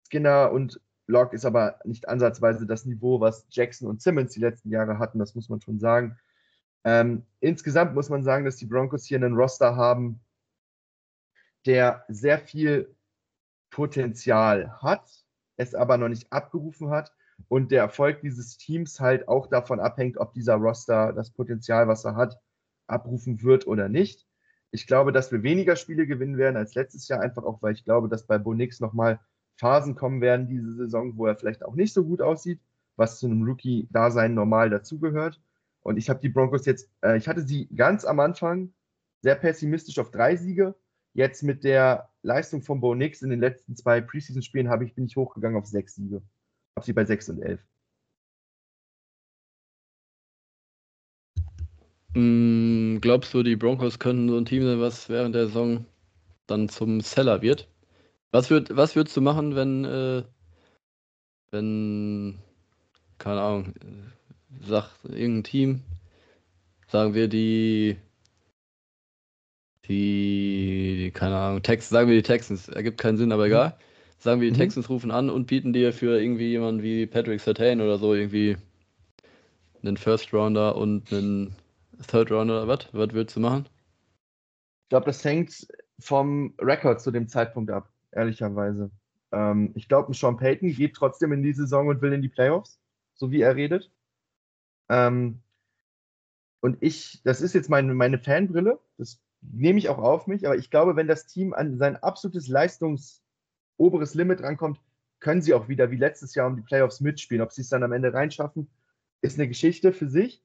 Skinner und Locke ist aber nicht ansatzweise das Niveau, was Jackson und Simmons die letzten Jahre hatten, das muss man schon sagen. Ähm, insgesamt muss man sagen, dass die Broncos hier einen Roster haben, der sehr viel Potenzial hat, es aber noch nicht abgerufen hat und der Erfolg dieses Teams halt auch davon abhängt, ob dieser Roster das Potenzial, was er hat, abrufen wird oder nicht. Ich glaube, dass wir weniger Spiele gewinnen werden als letztes Jahr, einfach auch, weil ich glaube, dass bei Bo Nix nochmal Phasen kommen werden diese Saison, wo er vielleicht auch nicht so gut aussieht, was zu einem Rookie-Dasein normal dazugehört. Und ich habe die Broncos jetzt, äh, ich hatte sie ganz am Anfang sehr pessimistisch auf drei Siege. Jetzt mit der Leistung von Bo Nix in den letzten zwei Preseason-Spielen habe ich, bin ich hochgegangen auf sechs Siege. Habe sie bei sechs und elf. Mm, glaubst du, die Broncos können so ein Team sein, was während der Saison dann zum Seller wird? Was, würd, was würdest du machen, wenn, äh, wenn, keine Ahnung, äh, sagt irgendein Team, sagen wir die, die, die keine Ahnung, Tex, sagen wir die Texans, ergibt keinen Sinn, aber egal. Sagen wir, die Mhm. Texans rufen an und bieten dir für irgendwie jemanden wie Patrick Surtain oder so irgendwie einen First Rounder und einen Third Rounder oder was? Was würdest du machen? Ich glaube, das hängt vom Rekord zu dem Zeitpunkt ab, ehrlicherweise. Ähm, ich glaube, ein Sean Payton geht trotzdem in die Saison und will in die Playoffs, so wie er redet. Ähm, und ich, das ist jetzt meine, meine Fanbrille, das nehme ich auch auf mich, aber ich glaube, wenn das Team an sein absolutes Leistungsoberes Limit rankommt, können sie auch wieder wie letztes Jahr um die Playoffs mitspielen. Ob sie es dann am Ende reinschaffen, ist eine Geschichte für sich.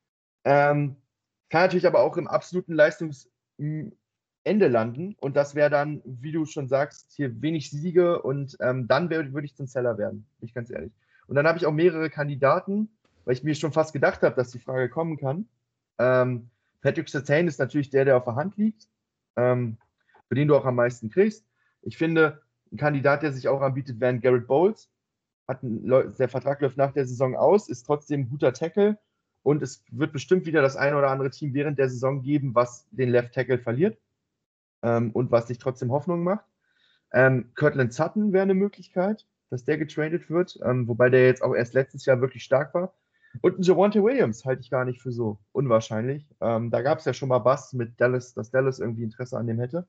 Ähm, kann natürlich aber auch im absoluten Leistungsende landen und das wäre dann, wie du schon sagst, hier wenig Siege und ähm, dann wär, würde ich zum Seller werden, bin ich ganz ehrlich. Und dann habe ich auch mehrere Kandidaten, weil ich mir schon fast gedacht habe, dass die Frage kommen kann. Ähm, Patrick Surtain ist natürlich der, der auf der Hand liegt, ähm, für den du auch am meisten kriegst. Ich finde, ein Kandidat, der sich auch anbietet, wäre Garrett Bowles. Hat ein, der Vertrag läuft nach der Saison aus, ist trotzdem ein guter Tackle und es wird bestimmt wieder das eine oder andere Team während der Saison geben, was den Left Tackle verliert ähm, und was sich trotzdem Hoffnung macht. Ähm, Cortland Sutton wäre eine Möglichkeit, dass der getradet wird, ähm, wobei der jetzt auch erst letztes Jahr wirklich stark war. Und ein Javonte Williams halte ich gar nicht für so unwahrscheinlich. Ähm, da gab es ja schon mal Bass mit Dallas, dass Dallas irgendwie Interesse an dem hätte.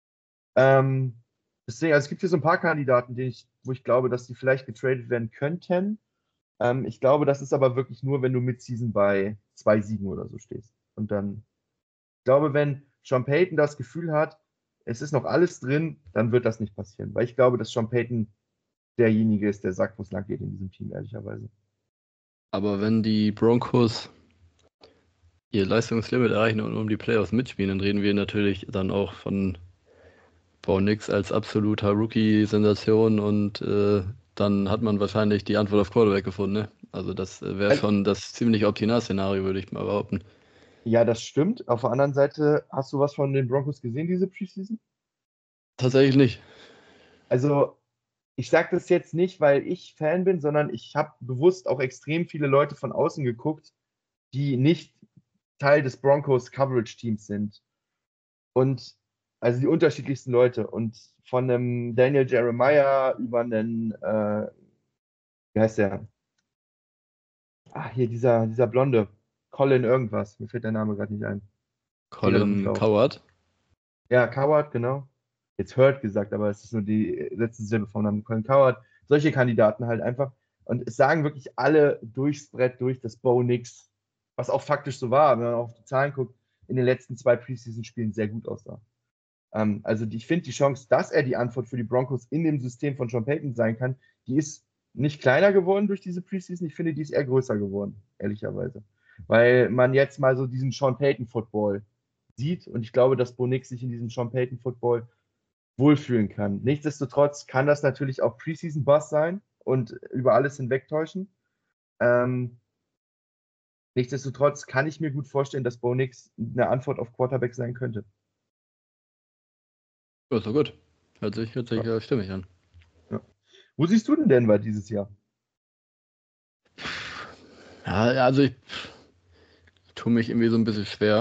Ähm, deswegen, also es gibt hier so ein paar Kandidaten, die ich, wo ich glaube, dass die vielleicht getradet werden könnten. Ähm, ich glaube, das ist aber wirklich nur, wenn du Midseason bei zwei Siegen oder so stehst. Und dann, ich glaube, wenn Sean Payton das Gefühl hat, es ist noch alles drin, dann wird das nicht passieren. Weil ich glaube, dass Sean Payton derjenige ist, der sagt, wo es lang geht in diesem Team, ehrlicherweise. Aber wenn die Broncos ihr Leistungslimit erreichen und um die Playoffs mitspielen, dann reden wir natürlich dann auch von Bo Nix als absoluter Rookie-Sensation und äh, dann hat man wahrscheinlich die Antwort auf Quarterback gefunden. Ne? Also das äh, wäre Also, schon das ziemlich Optimal-Szenario, würde ich mal behaupten. ja, das stimmt. Auf der anderen Seite, hast du was von den Broncos gesehen, diese Preseason? Tatsächlich nicht. Also, ich sage das jetzt nicht, weil ich Fan bin, sondern ich habe bewusst auch extrem viele Leute von außen geguckt, die nicht Teil des Broncos Coverage Teams sind. Und also die unterschiedlichsten Leute. Und von einem Daniel Jeremiah über einen, äh, wie heißt der? Ah, hier dieser, dieser Blonde. Colin irgendwas. Mir fällt der Name gerade nicht ein. Steht gerade auf dem Colin Schlauch. Coward. Ja, Coward, genau. Jetzt Hurt gesagt, aber es ist nur die letzte Silbe vom Namen. Colin Coward. Solche Kandidaten halt einfach. Und es sagen wirklich alle durchs Brett durch, dass Bo Nix, was auch faktisch so war, wenn man auf die Zahlen guckt, in den letzten zwei Preseason-Spielen sehr gut aussah. Ähm, also die, ich finde die Chance, dass er die Antwort für die Broncos in dem System von Sean Payton sein kann, die ist nicht kleiner geworden durch diese Preseason. Ich finde, die ist eher größer geworden, ehrlicherweise. Weil man jetzt mal so diesen Sean Payton-Football sieht und ich glaube, dass Bo Nix sich in diesem Sean Payton-Football wohlfühlen kann. Nichtsdestotrotz kann das natürlich auch Preseason-Buzz sein und über alles hinwegtäuschen. Ähm, nichtsdestotrotz kann ich mir gut vorstellen, dass Bo Nix eine Antwort auf Quarterback sein könnte. Ja, ist doch gut. Hört sich, hört sich Ja. äh, stimmig an. Ja. Wo siehst du denn Denver dieses Jahr? Ja, also ich tue mich irgendwie so ein bisschen schwer.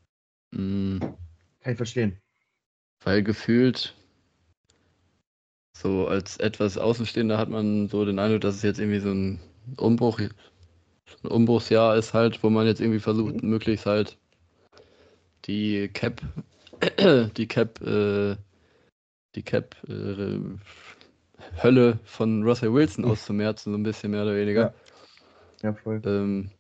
Mhm. Kann ich verstehen. Weil gefühlt so als etwas Außenstehender hat man so den Eindruck, dass es jetzt irgendwie so ein Umbruch, ein Umbruchsjahr ist halt, wo man jetzt irgendwie versucht, mhm. möglichst halt die Cap, die Cap, äh, die Cap äh, Hölle von Russell Wilson mhm. auszumerzen, so ein bisschen mehr oder weniger. Ja, ja voll. Ähm,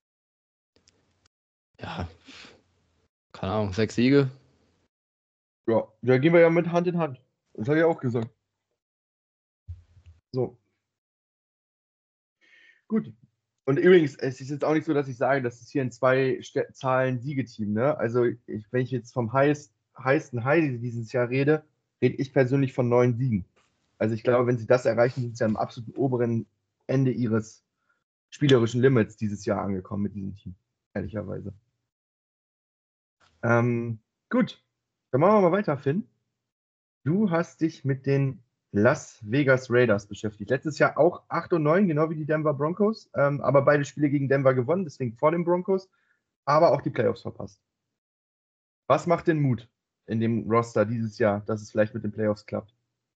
ja, keine Ahnung, sechs Siege. Ja, da gehen wir ja mit Hand in Hand. Das habe ich auch gesagt. So. Gut. Und übrigens, es ist jetzt auch nicht so, dass ich sage, das ist hier ein Zwei-Zahlen-Siegeteam. Ne? Also, ich, wenn ich jetzt vom heiß, heißesten High dieses Jahr rede, rede ich persönlich von neun Siegen. Also, ich glaube, wenn sie das erreichen, sind sie am absoluten oberen Ende ihres spielerischen Limits dieses Jahr angekommen mit diesem Team. Ehrlicherweise. Ähm, gut. Dann machen wir mal weiter, Finn. Du hast dich mit den Las Vegas Raiders beschäftigt. Letztes Jahr auch acht und neun, genau wie die Denver Broncos, ähm, aber beide Spiele gegen Denver gewonnen, deswegen vor den Broncos, aber auch die Playoffs verpasst. Was macht denn Mut in dem Roster dieses Jahr, dass es vielleicht mit den Playoffs klappt?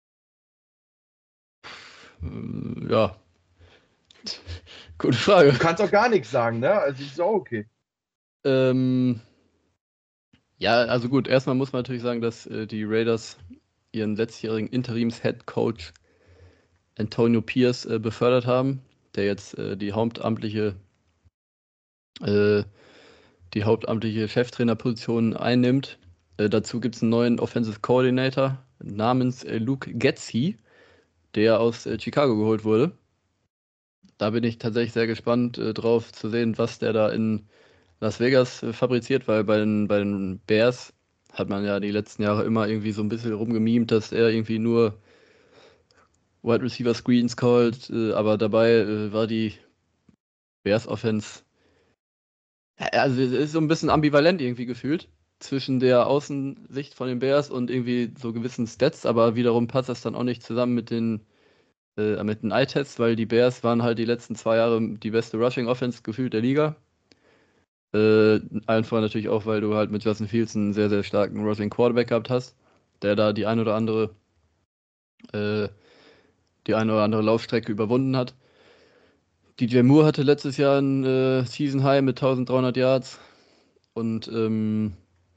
Ja. Gute Frage. Du kannst auch gar nichts sagen, ne? Also ist auch okay. Ähm, ja, also gut, erstmal muss man natürlich sagen, dass äh, die Raiders ihren letztjährigen Interims-Head-Coach Antonio Pierce äh, befördert haben, der jetzt äh, die hauptamtliche äh, die hauptamtliche Cheftrainerposition einnimmt. Äh, dazu gibt es einen neuen Offensive Coordinator namens äh, Luke Getsy, der aus äh, Chicago geholt wurde. Da bin ich tatsächlich sehr gespannt äh, drauf zu sehen, was der da in Las Vegas äh, fabriziert, weil bei den, bei den Bears hat man ja die letzten Jahre immer irgendwie so ein bisschen rumgemimt, dass er irgendwie nur Wide Receiver Screens called, äh, aber dabei äh, war die Bears Offense, also es ist so ein bisschen ambivalent irgendwie gefühlt zwischen der Außensicht von den Bears und irgendwie so gewissen Stats, aber wiederum passt das dann auch nicht zusammen mit den äh, mit den Eye-Tests, weil die Bears waren halt die letzten zwei Jahre die beste Rushing Offense gefühlt der Liga. Äh, allen voran natürlich auch, weil du halt mit Justin Fields einen sehr, sehr starken Rushing Quarterback gehabt hast, der da die ein oder andere äh, die eine oder andere Laufstrecke überwunden hat. D J Moore hatte letztes Jahr ein äh, Season High mit dreizehnhundert Yards und ähm,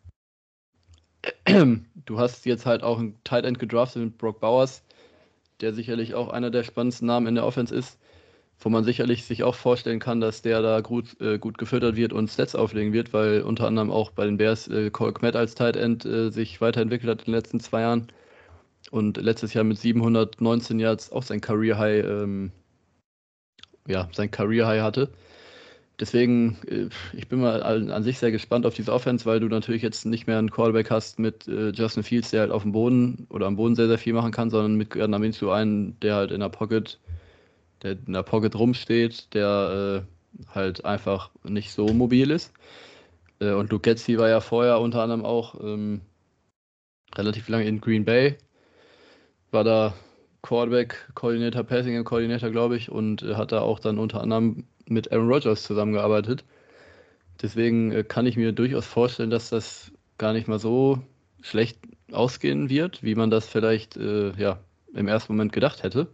du hast jetzt halt auch einen Tight End gedraftet mit Brock Bowers, der sicherlich auch einer der spannendsten Namen in der Offense ist, wo man sicherlich sich auch vorstellen kann, dass der da gut, äh, gut gefüttert wird und Stats auflegen wird, weil unter anderem auch bei den Bears äh, Cole Kmet als Tight End äh, sich weiterentwickelt hat in den letzten zwei Jahren und letztes Jahr mit siebenhundertneunzehn Yards auch sein Career High ähm, ja, sein Career High hatte. Deswegen, äh, ich bin mal an, an sich sehr gespannt auf diese Offense, weil du natürlich jetzt nicht mehr einen Quarterback hast mit äh, Justin Fields, der halt auf dem Boden oder am Boden sehr, sehr viel machen kann, sondern mit Gardner Minshew einen, der halt in der Pocket, der in der Pocket rumsteht, der äh, halt einfach nicht so mobil ist. Äh, und Luke Getsy war ja vorher unter anderem auch ähm, relativ lange in Green Bay, war da Quarterback-Koordinator, Passing-Koordinator, glaube ich, und äh, hat da auch dann unter anderem mit Aaron Rodgers zusammengearbeitet. Deswegen äh, kann ich mir durchaus vorstellen, dass das gar nicht mal so schlecht ausgehen wird, wie man das vielleicht äh, ja, im ersten Moment gedacht hätte.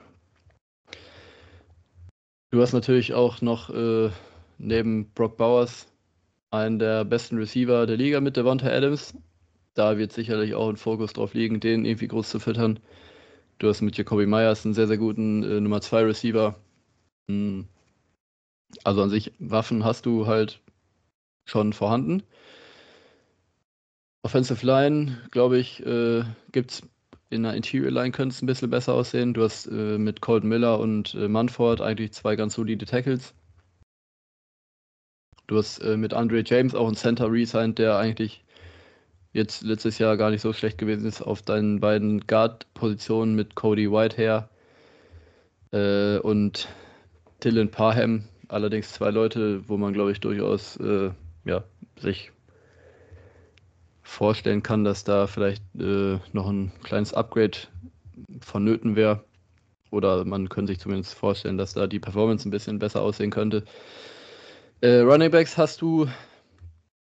Du hast natürlich auch noch äh, neben Brock Bowers einen der besten Receiver der Liga mit Davante Adams. Da wird sicherlich auch ein Fokus drauf liegen, den irgendwie groß zu füttern. Du hast mit Jacoby Myers einen sehr, sehr guten äh, Nummer zwei Receiver. Hm. Also an sich, Waffen hast du halt schon vorhanden. Offensive Line, glaube ich, äh, gibt es in der Interior Line könnte es ein bisschen besser aussehen. Du hast äh, mit Colton Miller und äh, Munford eigentlich zwei ganz solide Tackles. Du hast äh, mit Andre James auch einen Center resigned, der eigentlich jetzt letztes Jahr gar nicht so schlecht gewesen ist auf deinen beiden Guard-Positionen mit Cody Whitehair äh, und Dylan Parham. Allerdings zwei Leute, wo man, glaube ich, durchaus äh, ja, sich vorstellen kann, dass da vielleicht äh, noch ein kleines Upgrade vonnöten wäre. Oder man könnte sich zumindest vorstellen, dass da die Performance ein bisschen besser aussehen könnte. Äh, Running Backs hast du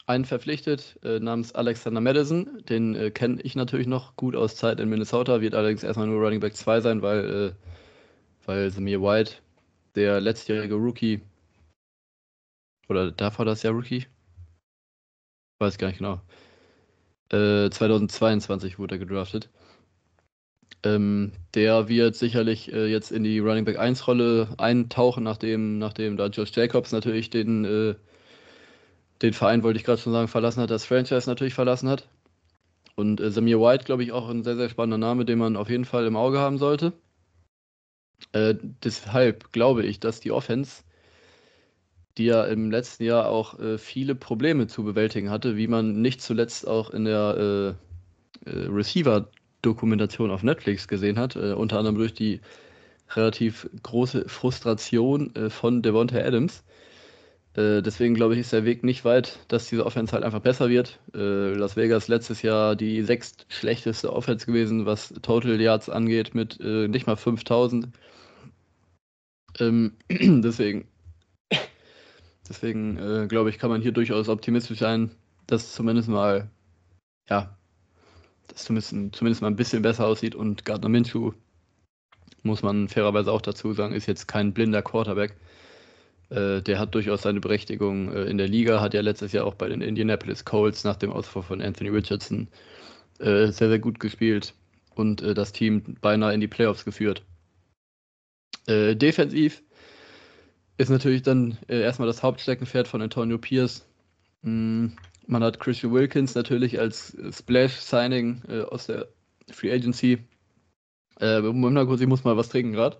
einen verpflichtet äh, namens Alexander Madison. Den äh, kenne ich natürlich noch gut aus Zeit in Minnesota, wird allerdings erstmal nur Running Back zwei sein, weil, äh, weil Zamir White, der letztjährige Rookie, oder davor das Jahr Rookie? Weiß gar nicht genau. Äh, zweitausendzweiundzwanzig wurde er gedraftet. Ähm, der wird sicherlich äh, jetzt in die Running Back eins Rolle eintauchen, nachdem, nachdem da Josh Jacobs natürlich den, äh, den Verein, wollte ich gerade schon sagen, verlassen hat, das Franchise natürlich verlassen hat. Und äh, Zamir White, glaube ich, auch ein sehr, sehr spannender Name, den man auf jeden Fall im Auge haben sollte. Äh, deshalb glaube ich, dass die Offense, die ja im letzten Jahr auch äh, viele Probleme zu bewältigen hatte, wie man nicht zuletzt auch in der äh, äh, Receiver-Dokumentation auf Netflix gesehen hat, äh, unter anderem durch die relativ große Frustration äh, von Devontae Adams. Äh, deswegen glaube ich, ist der Weg nicht weit, dass diese Offense halt einfach besser wird. Äh, Las Vegas letztes Jahr die sechst schlechteste Offense gewesen, was Total Yards angeht, mit äh, nicht mal fünftausend. Ähm, deswegen deswegen äh, glaube ich, kann man hier durchaus optimistisch sein, dass zumindest mal, ja, dass zumindest, zumindest mal ein bisschen besser aussieht. Und Gardner Minshew, muss man fairerweise auch dazu sagen, ist jetzt kein blinder Quarterback. Äh, der hat durchaus seine Berechtigung äh, in der Liga, hat ja letztes Jahr auch bei den Indianapolis Colts nach dem Ausfall von Anthony Richardson äh, sehr, sehr gut gespielt und äh, das Team beinahe in die Playoffs geführt. Äh, defensiv ist natürlich dann äh, erstmal das Hauptsteckenpferd von Antonio Pierce. Mm, man hat Christian Wilkins natürlich als äh, Splash-Signing äh, aus der Free Agency. Äh, Moment kurz, ich muss mal was trinken gerade.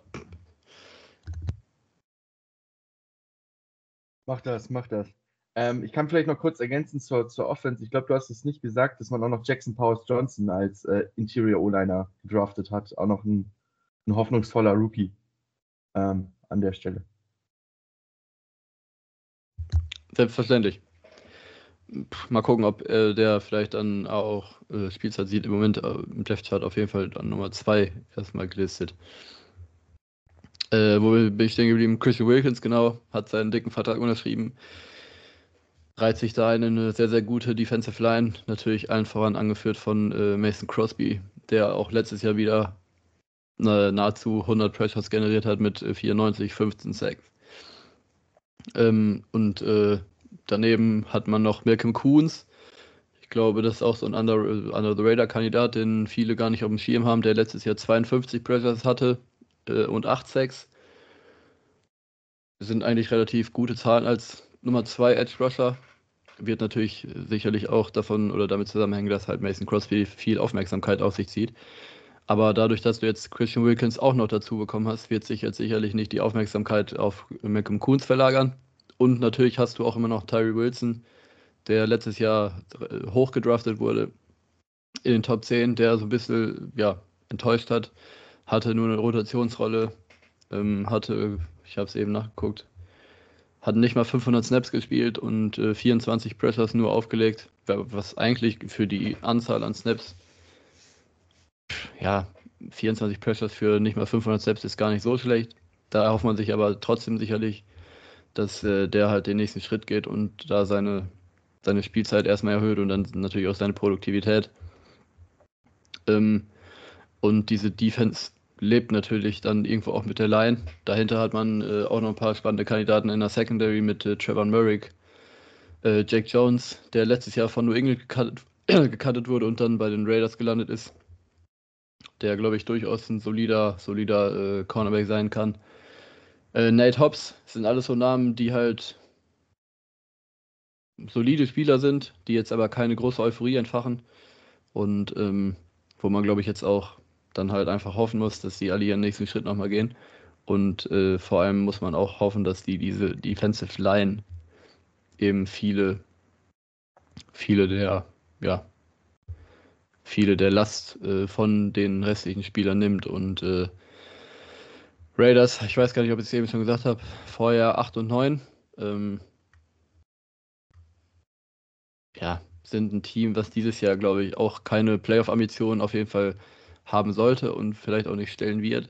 Mach das, mach das. Ähm, ich kann vielleicht noch kurz ergänzen zur, zur Offense. Ich glaube, du hast es nicht gesagt, dass man auch noch Jackson Powers Johnson als äh, Interior O-Liner gedraftet hat. Auch noch ein, ein hoffnungsvoller Rookie ähm, an der Stelle. Selbstverständlich. Pff, mal gucken, ob äh, der vielleicht dann auch äh, Spielzeit sieht. Im Moment äh, im Left-Chart auf jeden Fall an Nummer zwei erstmal gelistet. Äh, wo bin ich stehen geblieben? Christian Wilkins, genau, hat seinen dicken Vertrag unterschrieben. Reiht sich da eine sehr, sehr gute Defensive Line. Natürlich allen voran angeführt von äh, Mason Crosby, der auch letztes Jahr wieder äh, nahezu hundert Pressures generiert hat mit äh, vierundneunzig, fünfzehn Sacks. Ähm, und äh, daneben hat man noch Malcolm Koons. Ich glaube, das ist auch so ein Under, Under the Radar-Kandidat, den viele gar nicht auf dem Schirm haben, der letztes Jahr zweiundfünfzig Pressures hatte äh, und acht Sacks. Das sind eigentlich relativ gute Zahlen als Nummer zwei Edge Rusher. Wird natürlich sicherlich auch davon oder damit zusammenhängen, dass halt Mason Crosby viel Aufmerksamkeit auf sich zieht. Aber dadurch, dass du jetzt Christian Wilkins auch noch dazu bekommen hast, wird sich jetzt sicherlich nicht die Aufmerksamkeit auf Malcolm Koons verlagern. Und natürlich hast du auch immer noch Tyree Wilson, der letztes Jahr hochgedraftet wurde in den Top zehn, der so ein bisschen ja, enttäuscht hat, hatte nur eine Rotationsrolle, ähm, hatte, ich habe es eben nachgeguckt, hat nicht mal fünfhundert Snaps gespielt und äh, vierundzwanzig Pressures nur aufgelegt, was eigentlich für die Anzahl an Snaps, ja, vierundzwanzig Pressures für nicht mal fünfhundert Snaps ist gar nicht so schlecht. Da erhofft man sich aber trotzdem sicherlich, dass äh, der halt den nächsten Schritt geht und da seine, seine Spielzeit erstmal erhöht und dann natürlich auch seine Produktivität. Ähm, und diese Defense lebt natürlich dann irgendwo auch mit der Line. Dahinter hat man äh, auch noch ein paar spannende Kandidaten in der Secondary mit äh, Trevor Merrick, äh, Jake Jones, der letztes Jahr von New England gecuttet, gecuttet wurde und dann bei den Raiders gelandet ist, der, glaube ich, durchaus ein solider, solider äh, Cornerback sein kann. Äh, Nate Hobbs sind alles so Namen, die halt solide Spieler sind, die jetzt aber keine große Euphorie entfachen und ähm, wo man, glaube ich, jetzt auch dann halt einfach hoffen muss, dass die alle ihren nächsten Schritt nochmal gehen. Und äh, vor allem muss man auch hoffen, dass die diese Defensive Line eben viele, viele der, ja, viele der Last äh, von den restlichen Spielern nimmt. Und äh, Raiders, ich weiß gar nicht, ob ich es eben schon gesagt habe, vorher acht und neun. Ähm, ja, sind ein Team, was dieses Jahr, glaube ich, auch keine Playoff-Ambitionen auf jeden Fall haben sollte und vielleicht auch nicht stellen wird.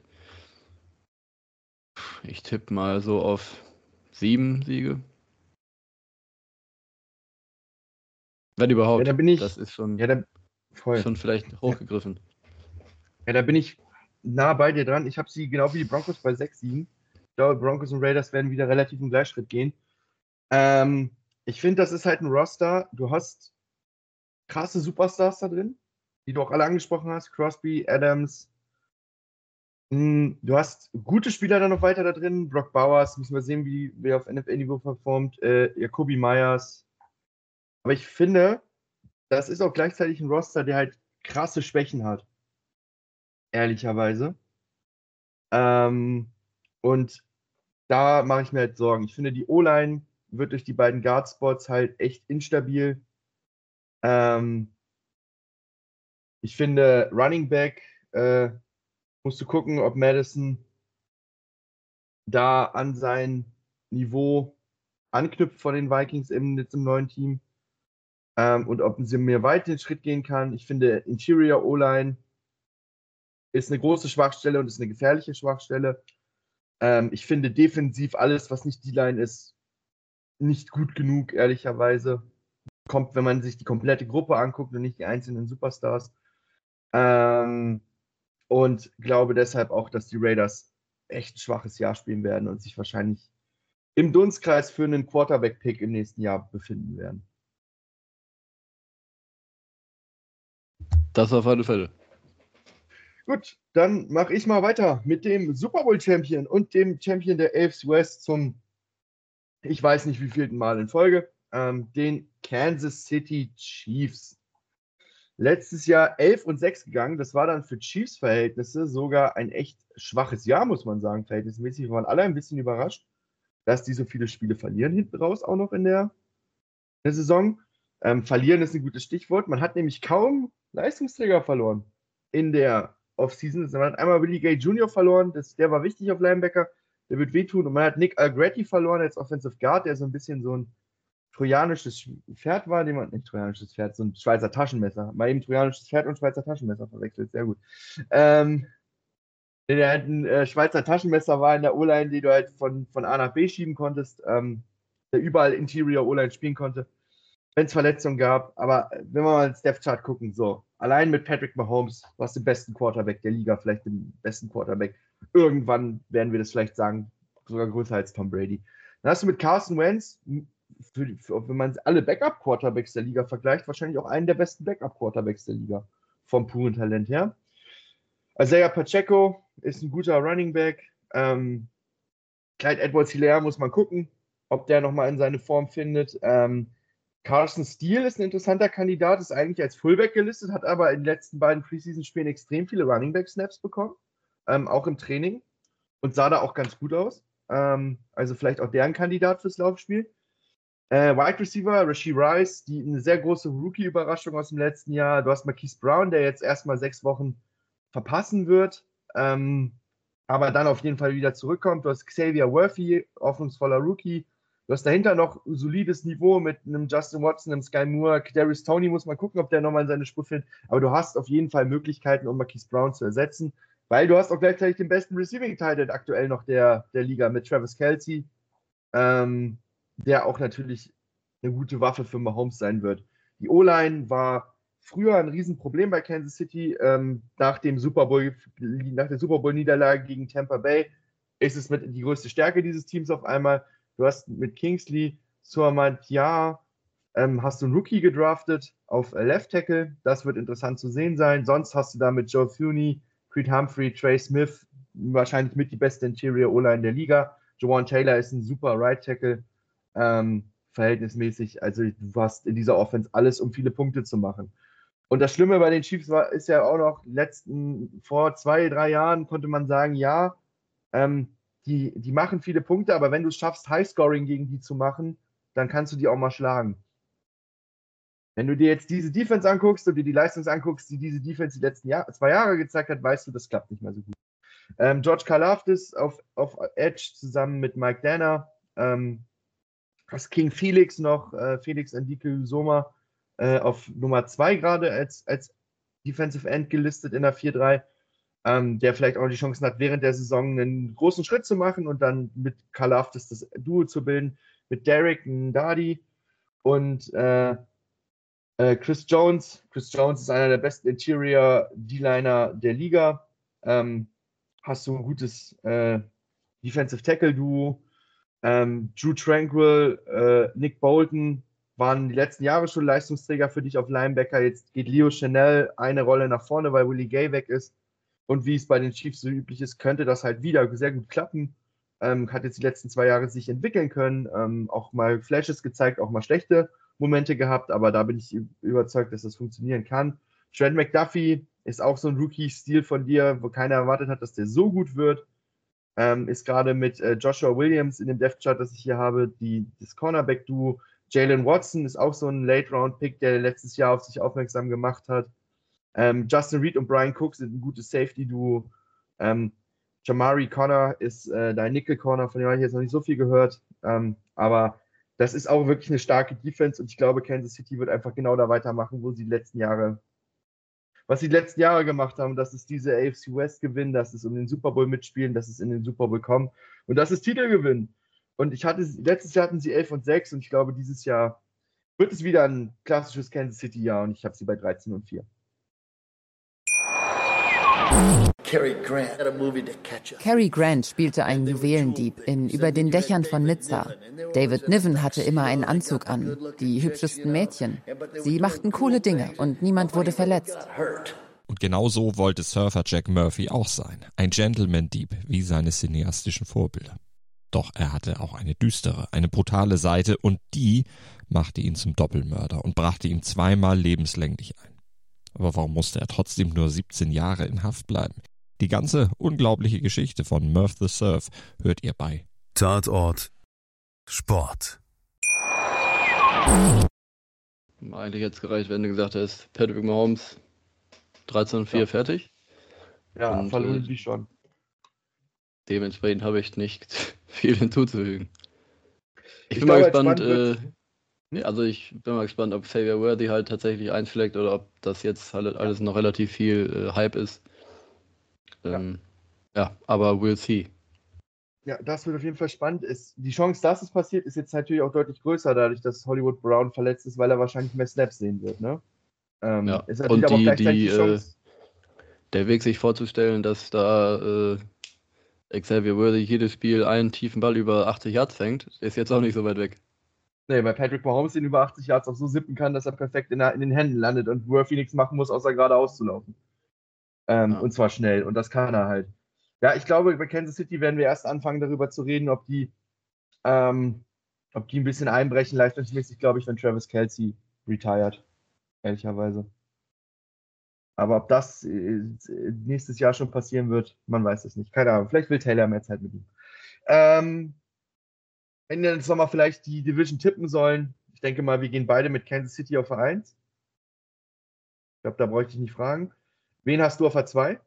Ich tippe mal so auf sieben Siege. Wenn überhaupt. Ja, da bin ich, das ist schon, ja, da, voll. schon vielleicht hochgegriffen. Ja, da bin ich nah bei dir dran. Ich habe sie genau wie die Broncos bei sechs siegen. Ich glaube, Broncos und Raiders werden wieder relativ im Gleichschritt gehen. Ähm, ich finde, das ist halt ein Roster. Du hast krasse Superstars da drin, die du auch alle angesprochen hast. Crosby, Adams. Mh, du hast gute Spieler dann noch weiter da drin. Brock Bowers, müssen wir sehen, wie wer auf N F L-Niveau performt. Äh, Jacoby Myers. Aber ich finde, das ist auch gleichzeitig ein Roster, der halt krasse Schwächen hat. Ehrlicherweise. Ähm, und da mache ich mir halt Sorgen. Ich finde, die O-Line wird durch die beiden Guard-Spots halt echt instabil. Ähm, ich finde, Running Back äh, musst du gucken, ob Madison da an sein Niveau anknüpft von den Vikings im, jetzt im neuen Team. Ähm, und ob sie mir weit den Schritt gehen kann. Ich finde, Interior O-Line ist eine große Schwachstelle und ist eine gefährliche Schwachstelle. Ähm, ich finde defensiv alles, was nicht die Line ist, nicht gut genug, ehrlicherweise. Kommt, wenn man sich die komplette Gruppe anguckt und nicht die einzelnen Superstars. Ähm, und glaube deshalb auch, dass die Raiders echt ein schwaches Jahr spielen werden und sich wahrscheinlich im Dunstkreis für einen Quarterback-Pick im nächsten Jahr befinden werden. Das auf alle Fälle. Gut, dann mache ich mal weiter mit dem Super Bowl-Champion und dem Champion der A F C West zum, ich weiß nicht wievielten Mal in Folge, ähm, den Kansas City Chiefs. Letztes Jahr elf und sechs gegangen. Das war dann für Chiefs-Verhältnisse sogar ein echt schwaches Jahr, muss man sagen. Verhältnismäßig wir waren alle ein bisschen überrascht, dass die so viele Spiele verlieren hinten raus, auch noch in der, in der Saison. Ähm, verlieren ist ein gutes Stichwort. Man hat nämlich kaum Leistungsträger verloren in der Offseason. Man hat einmal Willie Gay Junior verloren, das, der war wichtig auf Linebacker, der wird wehtun. Und man hat Nick Algretti verloren als Offensive Guard, der so ein bisschen so ein trojanisches Pferd war, den man, nicht trojanisches Pferd, so ein Schweizer Taschenmesser. Mal eben trojanisches Pferd und Schweizer Taschenmesser verwechselt, sehr gut. Ähm, der halt ein äh, Schweizer Taschenmesser war in der O-Line, die du halt von, von A nach B schieben konntest, ähm, der überall Interior O-Line spielen konnte, wenn es Verletzungen gab. Aber wenn wir mal ins Depth-Chart gucken, so, allein mit Patrick Mahomes, was den besten Quarterback der Liga, vielleicht den besten Quarterback. Irgendwann werden wir das vielleicht sagen, sogar größer als Tom Brady. Dann hast du mit Carson Wentz, Für, für, wenn man alle Backup-Quarterbacks der Liga vergleicht, wahrscheinlich auch einen der besten Backup-Quarterbacks der Liga. Vom puren Talent her. Isaiah Pacheco ist ein guter Running Back. Ähm, Clyde Edwards-Helaire muss man gucken, ob der nochmal in seine Form findet. Ähm, Carson Steele ist ein interessanter Kandidat, ist eigentlich als Fullback gelistet, hat aber in den letzten beiden Preseason-Spielen extrem viele Running Back-Snaps bekommen. Ähm, auch im Training. Und sah da auch ganz gut aus. Ähm, also vielleicht auch deren Kandidat fürs Laufspiel. Äh, Wide Receiver, Rashee Rice, die eine sehr große Rookie-Überraschung aus dem letzten Jahr. Du hast Marquise Brown, der jetzt erstmal sechs Wochen verpassen wird, ähm, aber dann auf jeden Fall wieder zurückkommt. Du hast Xavier Worthy, hoffnungsvoller Rookie. Du hast dahinter noch ein solides Niveau mit einem Justin Watson, einem Sky Moore. Kadarius Toney muss man gucken, ob der nochmal in seine Spur findet. Aber du hast auf jeden Fall Möglichkeiten, um Marquise Brown zu ersetzen, weil du hast auch gleichzeitig den besten Receiving-Tight aktuell noch der, der Liga mit Travis Kelce. Ähm, der auch natürlich eine gute Waffe für Mahomes sein wird. Die O-Line war früher ein Riesenproblem bei Kansas City. Ähm, nach dem Super Bowl, nach der Super Bowl-Niederlage gegen Tampa Bay ist es mit die größte Stärke dieses Teams auf einmal. Du hast mit Kingsley, Suamantia, ähm, hast du einen Rookie gedraftet auf Left Tackle. Das wird interessant zu sehen sein. Sonst hast du da mit Joe Thuney, Creed Humphrey, Trey Smith wahrscheinlich mit die beste Interior O-Line der Liga. Jawan Taylor ist ein super Right Tackle. Ähm, verhältnismäßig, also du hast in dieser Offense alles, um viele Punkte zu machen. Und das Schlimme bei den Chiefs war, ist ja auch noch, letzten, vor zwei, drei Jahren konnte man sagen, ja, ähm, die, die machen viele Punkte, aber wenn du es schaffst, Highscoring gegen die zu machen, dann kannst du die auch mal schlagen. Wenn du dir jetzt diese Defense anguckst und dir die Leistung anguckst, die diese Defense die letzten Jahr, zwei Jahre gezeigt hat, weißt du, das klappt nicht mehr so gut. Ähm, George Karlaftis auf, auf Edge zusammen mit Mike Danner, ähm, hast King Felix noch, äh, Felix Ndike-Usoma äh, auf Nummer zwei gerade als, als Defensive End gelistet in der vier drei, ähm, der vielleicht auch die Chancen hat, während der Saison einen großen Schritt zu machen und dann mit Karlaftis das Duo zu bilden, mit Derek Ndadi und äh, Äh, Chris Jones. Chris Jones ist einer der besten Interior D-Liner der Liga. Ähm, hast du ein gutes äh, Defensive Tackle Duo. Ähm, Drew Tranquil, äh, Nick Bolton waren die letzten Jahre schon Leistungsträger für dich auf Linebacker. Jetzt geht Leo Chanel eine Rolle nach vorne, weil Willie Gay weg ist. Und wie es bei den Chiefs so üblich ist, könnte das halt wieder sehr gut klappen. Ähm, hat jetzt die letzten zwei Jahre sich entwickeln können, ähm, auch mal Flashes gezeigt, auch mal schlechte Momente gehabt, aber da bin ich überzeugt, dass das funktionieren kann. Trent McDuffie ist auch so ein Rookie-Stil von dir, wo keiner erwartet hat, dass der so gut wird. Ähm, ist gerade mit äh, Joshua Williams in dem Depth-Chart, das ich hier habe, die, das Cornerback-Duo. Jalen Watson ist auch so ein Late-Round-Pick, der letztes Jahr auf sich aufmerksam gemacht hat. Ähm, Justin Reed und Brian Cook sind ein gutes Safety-Duo. Ähm, Jamari Connor ist äh, dein Nickel-Corner, von dem habe ich jetzt noch nicht so viel gehört. Ähm, aber das ist auch wirklich eine starke Defense und ich glaube, Kansas City wird einfach genau da weitermachen, wo sie die letzten Jahre, was sie die letzten Jahre gemacht haben. Das ist diese A F C West gewinnen, das ist um den Super Bowl mitspielen, das ist in den Super Bowl kommen und das ist Titel gewinnen. Und ich hatte, letztes Jahr hatten sie elf und sechs und ich glaube, dieses Jahr wird es wieder ein klassisches Kansas City Jahr und ich habe sie bei dreizehn und vier. Cary Grant, Cary Grant spielte einen Juwelendieb in Über den Dächern von Nizza. David Niven hatte immer einen Anzug an, die hübschesten Mädchen. Sie machten coole Dinge und niemand wurde verletzt. Und genau so wollte Surfer Jack Murphy auch sein. Ein Gentleman-Dieb wie seine cineastischen Vorbilder. Doch er hatte auch eine düstere, eine brutale Seite und die machte ihn zum Doppelmörder und brachte ihn zweimal lebenslänglich ein. Aber warum musste er trotzdem nur siebzehn Jahre in Haft bleiben? Die ganze unglaubliche Geschichte von Murph the Surf hört ihr bei Tatort Sport. Eigentlich hätte es gereicht, wenn du gesagt hast, Patrick Mahomes dreizehn und vier ja. fertig. Ja, und, verloren äh, die schon. Dementsprechend habe ich nicht viel hinzuzufügen. Ich, ich bin glaube, mal gespannt, spannend äh, also ich bin mal gespannt, ob Xavier Worthy halt tatsächlich einschlägt oder ob das jetzt halt alles noch relativ viel äh, Hype ist. Ähm, ja. ja, aber we'll see. Ja, das wird auf jeden Fall spannend. Ist, die Chance, dass es passiert, ist jetzt natürlich auch deutlich größer, dadurch, dass Hollywood Brown verletzt ist, weil er wahrscheinlich mehr Snaps sehen wird. Ne? Ähm, ja. Ist natürlich und die, aber auch gleichzeitig die, die Chance. Äh, der Weg, sich vorzustellen, dass da äh, Xavier Worthy jedes Spiel einen tiefen Ball über achtzig Yards fängt, ist jetzt auch nicht so weit weg. Nee, weil Patrick Mahomes den über achtzig Yards auch so sippen kann, dass er perfekt in, der, in den Händen landet und Worthy nichts machen muss, außer geradeaus zu laufen. Ähm, ja. Und zwar schnell. Und das kann er halt. Ja, ich glaube, bei Kansas City werden wir erst anfangen, darüber zu reden, ob die, ähm, ob die ein bisschen einbrechen, leistungsmäßig, glaube ich, wenn Travis Kelce retired. Ehrlicherweise. Aber ob das äh, nächstes Jahr schon passieren wird, man weiß es nicht. Keine Ahnung. Vielleicht will Taylor mehr Zeit mit ihm. Ähm, Ende des Sommers vielleicht die Division tippen sollen. Ich denke mal, wir gehen beide mit Kansas City auf A eins. Ich glaube, da bräuchte ich nicht fragen. Wen hast du auf A zwei?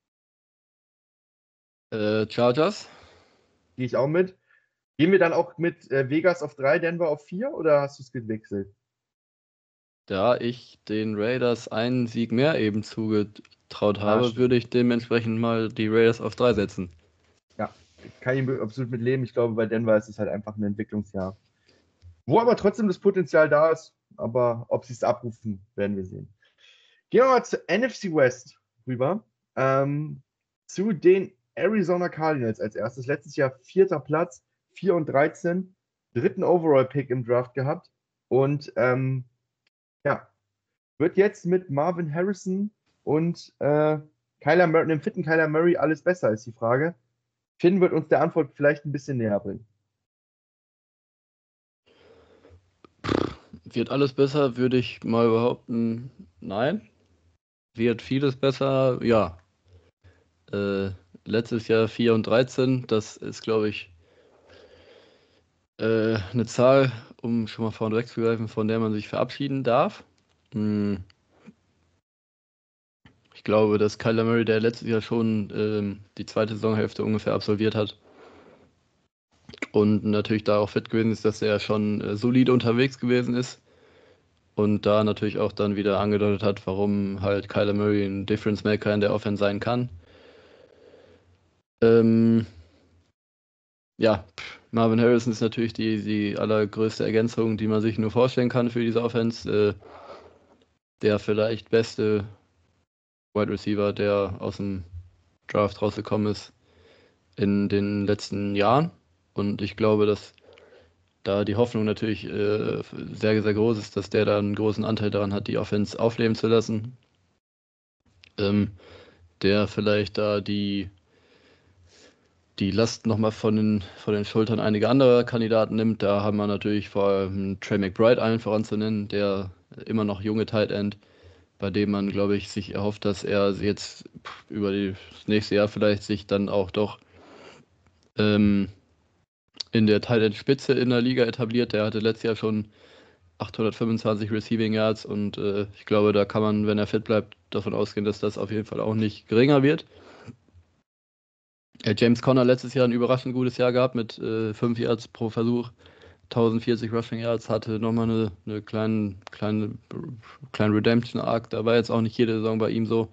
Äh, Chargers. Gehe ich auch mit. Gehen wir dann auch mit äh, Vegas auf drei, Denver auf vier oder hast du es gewechselt? Da ich den Raiders einen Sieg mehr eben zugetraut habe, Ah, würde ich dementsprechend mal die Raiders auf drei setzen. Ja, kann ich absolut mit leben. Ich glaube, bei Denver ist es halt einfach ein Entwicklungsjahr. Wo aber trotzdem das Potenzial da ist, aber ob sie es abrufen, werden wir sehen. Gehen wir mal zur N F C West rüber. Ähm, zu den Arizona Cardinals als erstes. Letztes Jahr vierter Platz, vier und dreizehn, dritten Overall-Pick im Draft gehabt. Und ähm, ja, wird jetzt mit Marvin Harrison und äh, Kyler Murray, einem fitten Kyler Murray alles besser, ist die Frage. Finn wird uns der Antwort vielleicht ein bisschen näher bringen. Wird alles besser, würde ich mal behaupten, nein. Wird vieles besser, ja. Äh, letztes Jahr vier und dreizehn, das ist, glaube ich, äh, eine Zahl, um schon mal vorne wegzugreifen, von der man sich verabschieden darf. Hm. Ich glaube, dass Kyler Murray, der letztes Jahr schon ähm, die zweite Saisonhälfte ungefähr absolviert hat und natürlich da auch fit gewesen ist, dass er schon äh, solide unterwegs gewesen ist und da natürlich auch dann wieder angedeutet hat, warum halt Kyler Murray ein Difference Maker in der Offense sein kann. Ähm, ja, Marvin Harrison ist natürlich die, die allergrößte Ergänzung, die man sich nur vorstellen kann für diese Offense. Äh, der vielleicht beste Wide Receiver, der aus dem Draft rausgekommen ist in den letzten Jahren. Und ich glaube, dass da die Hoffnung natürlich äh, sehr, sehr groß ist, dass der da einen großen Anteil daran hat, die Offense aufleben zu lassen. Ähm, der vielleicht da die, die Last nochmal von den, von den Schultern einiger anderer Kandidaten nimmt. Da haben wir natürlich vor allem Trey McBride allen voranzunennen, der immer noch junge Tight End, bei dem man, glaube ich, sich erhofft, dass er jetzt über das nächste Jahr vielleicht sich dann auch doch ähm, in der Tight End Spitze in der Liga etabliert. Der hatte letztes Jahr schon achthundertfünfundzwanzig Receiving Yards und äh, ich glaube, da kann man, wenn er fit bleibt, davon ausgehen, dass das auf jeden Fall auch nicht geringer wird. Äh, James Conner letztes Jahr ein überraschend gutes Jahr gehabt mit äh, fünf Yards pro Versuch, tausendvierzig Rushing Yards, hatte nochmal eine, eine kleine, kleine, kleine Redemption-Arc. Da war jetzt auch nicht jede Saison bei ihm so.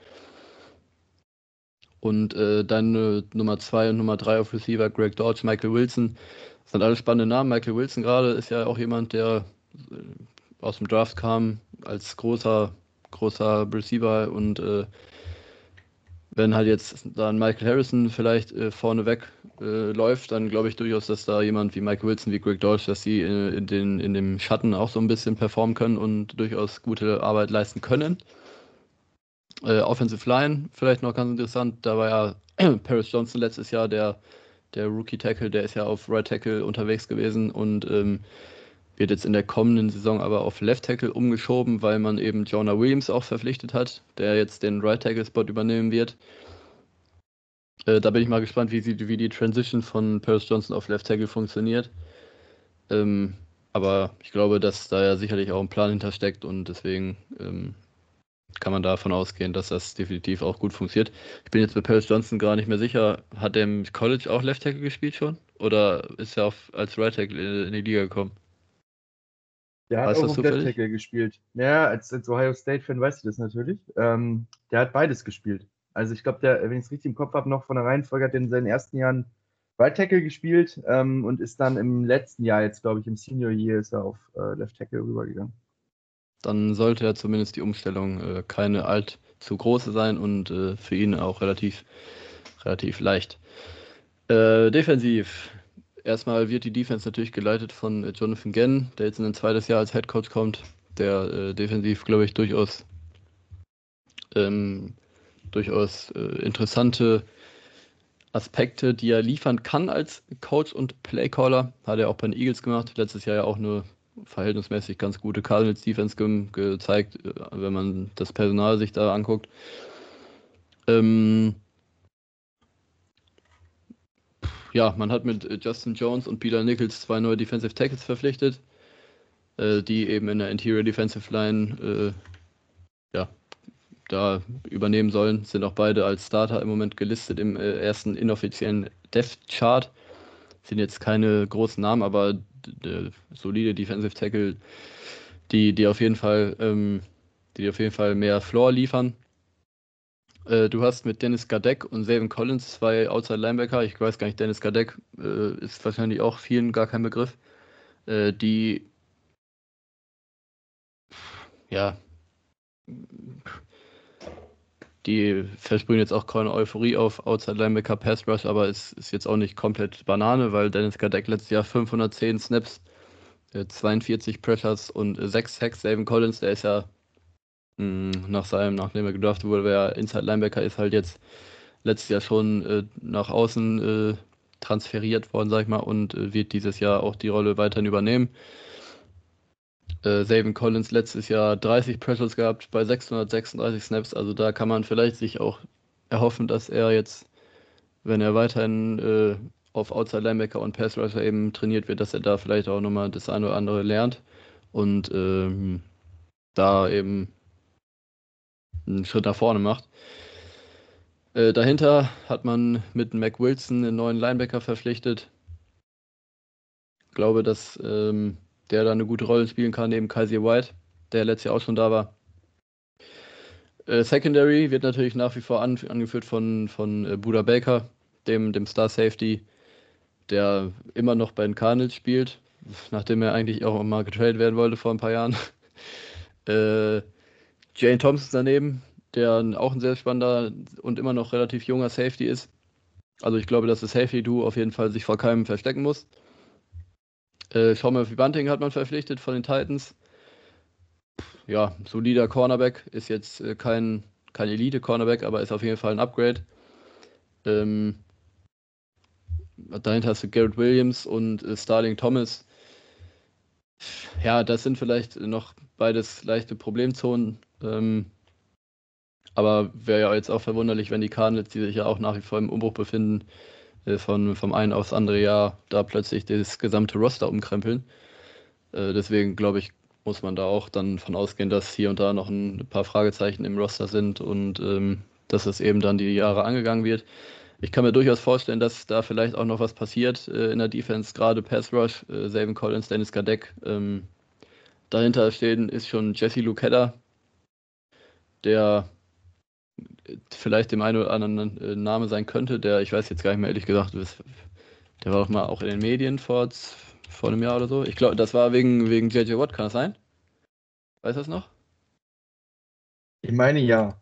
Und äh, dann äh, Nummer zwei und Nummer drei auf Receiver, Greg Dortch, Michael Wilson. Das sind alles spannende Namen. Michael Wilson gerade ist ja auch jemand, der äh, aus dem Draft kam als großer, großer Receiver. Und äh, wenn halt jetzt da ein Michael Harrison vielleicht äh, vorneweg äh, läuft, dann glaube ich durchaus, dass da jemand wie Michael Wilson, wie Greg Dortch, dass die äh, in, den, in dem Schatten auch so ein bisschen performen können und durchaus gute Arbeit leisten können. Äh, Offensive Line, vielleicht noch ganz interessant, da war ja Paris Johnson letztes Jahr der, der Rookie-Tackle, der ist ja auf Right Tackle unterwegs gewesen und ähm, wird jetzt in der kommenden Saison aber auf Left Tackle umgeschoben, weil man eben Jonah Williams auch verpflichtet hat, der jetzt den Right Tackle-Spot übernehmen wird. Äh, da bin ich mal gespannt, wie, sie, wie die Transition von Paris Johnson auf Left Tackle funktioniert. Ähm, aber ich glaube, dass da ja sicherlich auch ein Plan hintersteckt und deswegen ähm, kann man davon ausgehen, dass das definitiv auch gut funktioniert. Ich bin jetzt bei Paris Johnson gar nicht mehr sicher. Hat er im College auch Left Tackle gespielt schon? Oder ist er auf, als Right Tackle in die Liga gekommen? Der hat Weißt du auch das auf Left zufällig? Tackle gespielt. Ja, als, als Ohio State-Fan weißt du das natürlich. Ähm, der hat beides gespielt. Also ich glaube, der, wenn ich es richtig im Kopf habe, noch von der Reihenfolge hat er in seinen ersten Jahren Right Tackle gespielt ähm, und ist dann im letzten Jahr, jetzt glaube ich im Senior Year, ist er auf äh, Left Tackle rübergegangen. Dann sollte ja zumindest die Umstellung äh, keine allzu große sein und äh, für ihn auch relativ, relativ leicht. Äh, defensiv. Erstmal wird die Defense natürlich geleitet von äh, Jonathan Gann, der jetzt in ein zweites Jahr als Head Coach kommt, der äh, defensiv, glaube ich, durchaus, ähm, durchaus äh, interessante Aspekte, die er liefern kann als Coach und Playcaller. Hat er auch bei den Eagles gemacht. Letztes Jahr ja auch eine verhältnismäßig ganz gute Cardinals Defense ge gezeigt, wenn man das Personal sich da anguckt. Ähm ja, man hat mit Justin Jones und Peter Nichols zwei neue Defensive Tackles verpflichtet, äh, die eben in der Interior Defensive Line äh, ja, da übernehmen sollen. Sind auch beide als Starter im Moment gelistet im äh, ersten inoffiziellen Depth Chart. Sind jetzt keine großen Namen, aber solide Defensive Tackle, die, die auf jeden Fall, ähm, die auf jeden Fall mehr Floor liefern. Äh, du hast mit Dennis Gadek und Zayvon Collins zwei Outside Linebacker. Ich weiß gar nicht, Dennis Gadek äh, ist wahrscheinlich auch vielen gar kein Begriff. Äh, die ja die versprühen jetzt auch keine Euphorie auf Outside Linebacker Pass Rush, aber es ist jetzt auch nicht komplett Banane, weil Dennis Gadek letztes Jahr fünfhundertzehn Snaps, zweiundvierzig Pressures und sechs Sacks. Zayvon Collins, der ist ja mh, nach seinem, nachdem er gedraftet wurde, wer Inside Linebacker ist, halt jetzt letztes Jahr schon äh, nach außen äh, transferiert worden, sag ich mal, und äh, wird dieses Jahr auch die Rolle weiterhin übernehmen. Äh, Zayvon Collins letztes Jahr dreißig Pressures gehabt bei sechshundertsechsunddreißig Snaps, also da kann man vielleicht sich auch erhoffen, dass er jetzt, wenn er weiterhin äh, auf Outside Linebacker und Pass Rusher eben trainiert wird, dass er da vielleicht auch nochmal das eine oder andere lernt und ähm, da eben einen Schritt nach vorne macht. Äh, dahinter hat man mit Mac Wilson einen neuen Linebacker verpflichtet. Ich glaube, dass ähm, der da eine gute Rolle spielen kann, neben Kaiser White, der letztes Jahr auch schon da war. Äh, Secondary wird natürlich nach wie vor an, angeführt von, von äh, Buda Baker, dem, dem Star Safety, der immer noch bei den Cardinals spielt, nachdem er eigentlich auch mal getradet werden wollte vor ein paar Jahren. äh, Jane Thompson daneben, der auch ein sehr spannender und immer noch relativ junger Safety ist. Also ich glaube, dass das Safety-Duo auf jeden Fall sich vor keinem verstecken muss. Äh, Sean Murphy-Bunting hat man verpflichtet von den Titans. Ja, solider Cornerback, ist jetzt äh, kein, kein Elite-Cornerback, aber ist auf jeden Fall ein Upgrade. Ähm, dahinter hast du Garrett Williams und äh, Starling Thomas. Ja, das sind vielleicht noch beides leichte Problemzonen. Ähm, aber wäre ja jetzt auch verwunderlich, wenn die Cardinals, die sich ja auch nach wie vor im Umbruch befinden, äh, von, vom einen aufs andere Jahr da plötzlich das gesamte Roster umkrempeln. Äh, deswegen glaube ich, muss man da auch dann von ausgehen, dass hier und da noch ein paar Fragezeichen im Roster sind und ähm, dass es eben dann die Jahre angegangen wird. Ich kann mir durchaus vorstellen, dass da vielleicht auch noch was passiert äh, in der Defense, gerade Pass Rush, äh, Zayvon Collins, Dennis Gardeck. Ähm, dahinter stehen ist schon Jesse Luketa, der äh, vielleicht dem einen oder anderen äh, Name sein könnte, der, ich weiß jetzt gar nicht mehr ehrlich gesagt, der war doch mal auch in den Medien vor, vor einem Jahr oder so. Ich glaube, das war wegen, wegen J J Watt, kann das sein? Weißt du das noch? Ich meine ja.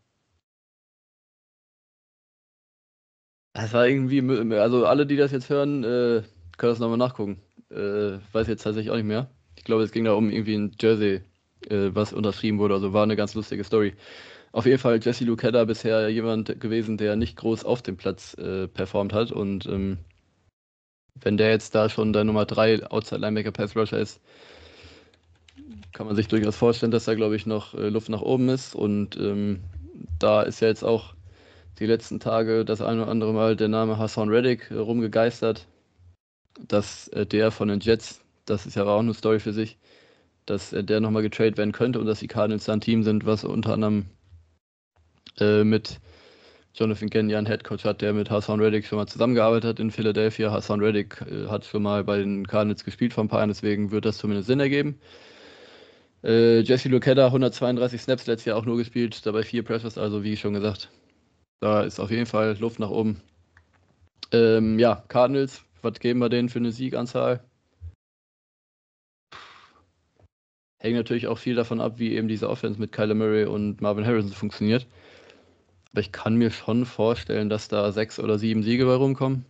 Das war irgendwie, also alle, die das jetzt hören, äh, können das nochmal nachgucken. Äh, weiß jetzt tatsächlich auch nicht mehr. Ich glaube, es ging da um irgendwie ein Jersey, äh, was unterschrieben wurde. Also war eine ganz lustige Story. Auf jeden Fall Jesse Luketa bisher jemand gewesen, der nicht groß auf dem Platz äh, performt hat. Und ähm, wenn der jetzt da schon der Nummer drei Outside Linebacker Pass Rusher ist, kann man sich durchaus vorstellen, dass da, glaube ich, noch äh, Luft nach oben ist. Und ähm, da ist ja jetzt auch die letzten Tage das ein oder andere Mal der Name Hassan Reddick äh, rumgegeistert, dass äh, der von den Jets, das ist ja auch eine Story für sich, dass äh, der nochmal getradet werden könnte und dass die Cardinals da ein Team sind, was unter anderem äh, mit Jonathan Gannon einen Headcoach hat, der mit Hassan Reddick schon mal zusammengearbeitet hat in Philadelphia. Hassan Reddick äh, hat schon mal bei den Cardinals gespielt vor ein paar Jahren, deswegen wird das zumindest Sinn ergeben. Äh, Jesse Luketa, hundertzweiunddreißig Snaps letztes Jahr auch nur gespielt, dabei vier Pressures, also wie schon gesagt, da ist auf jeden Fall Luft nach oben. Ähm, ja, Cardinals, was geben wir denen für eine Sieganzahl? Hängt natürlich auch viel davon ab, wie eben diese Offense mit Kyler Murray und Marvin Harrison funktioniert. Aber ich kann mir schon vorstellen, dass da sechs oder sieben Siege bei rumkommen.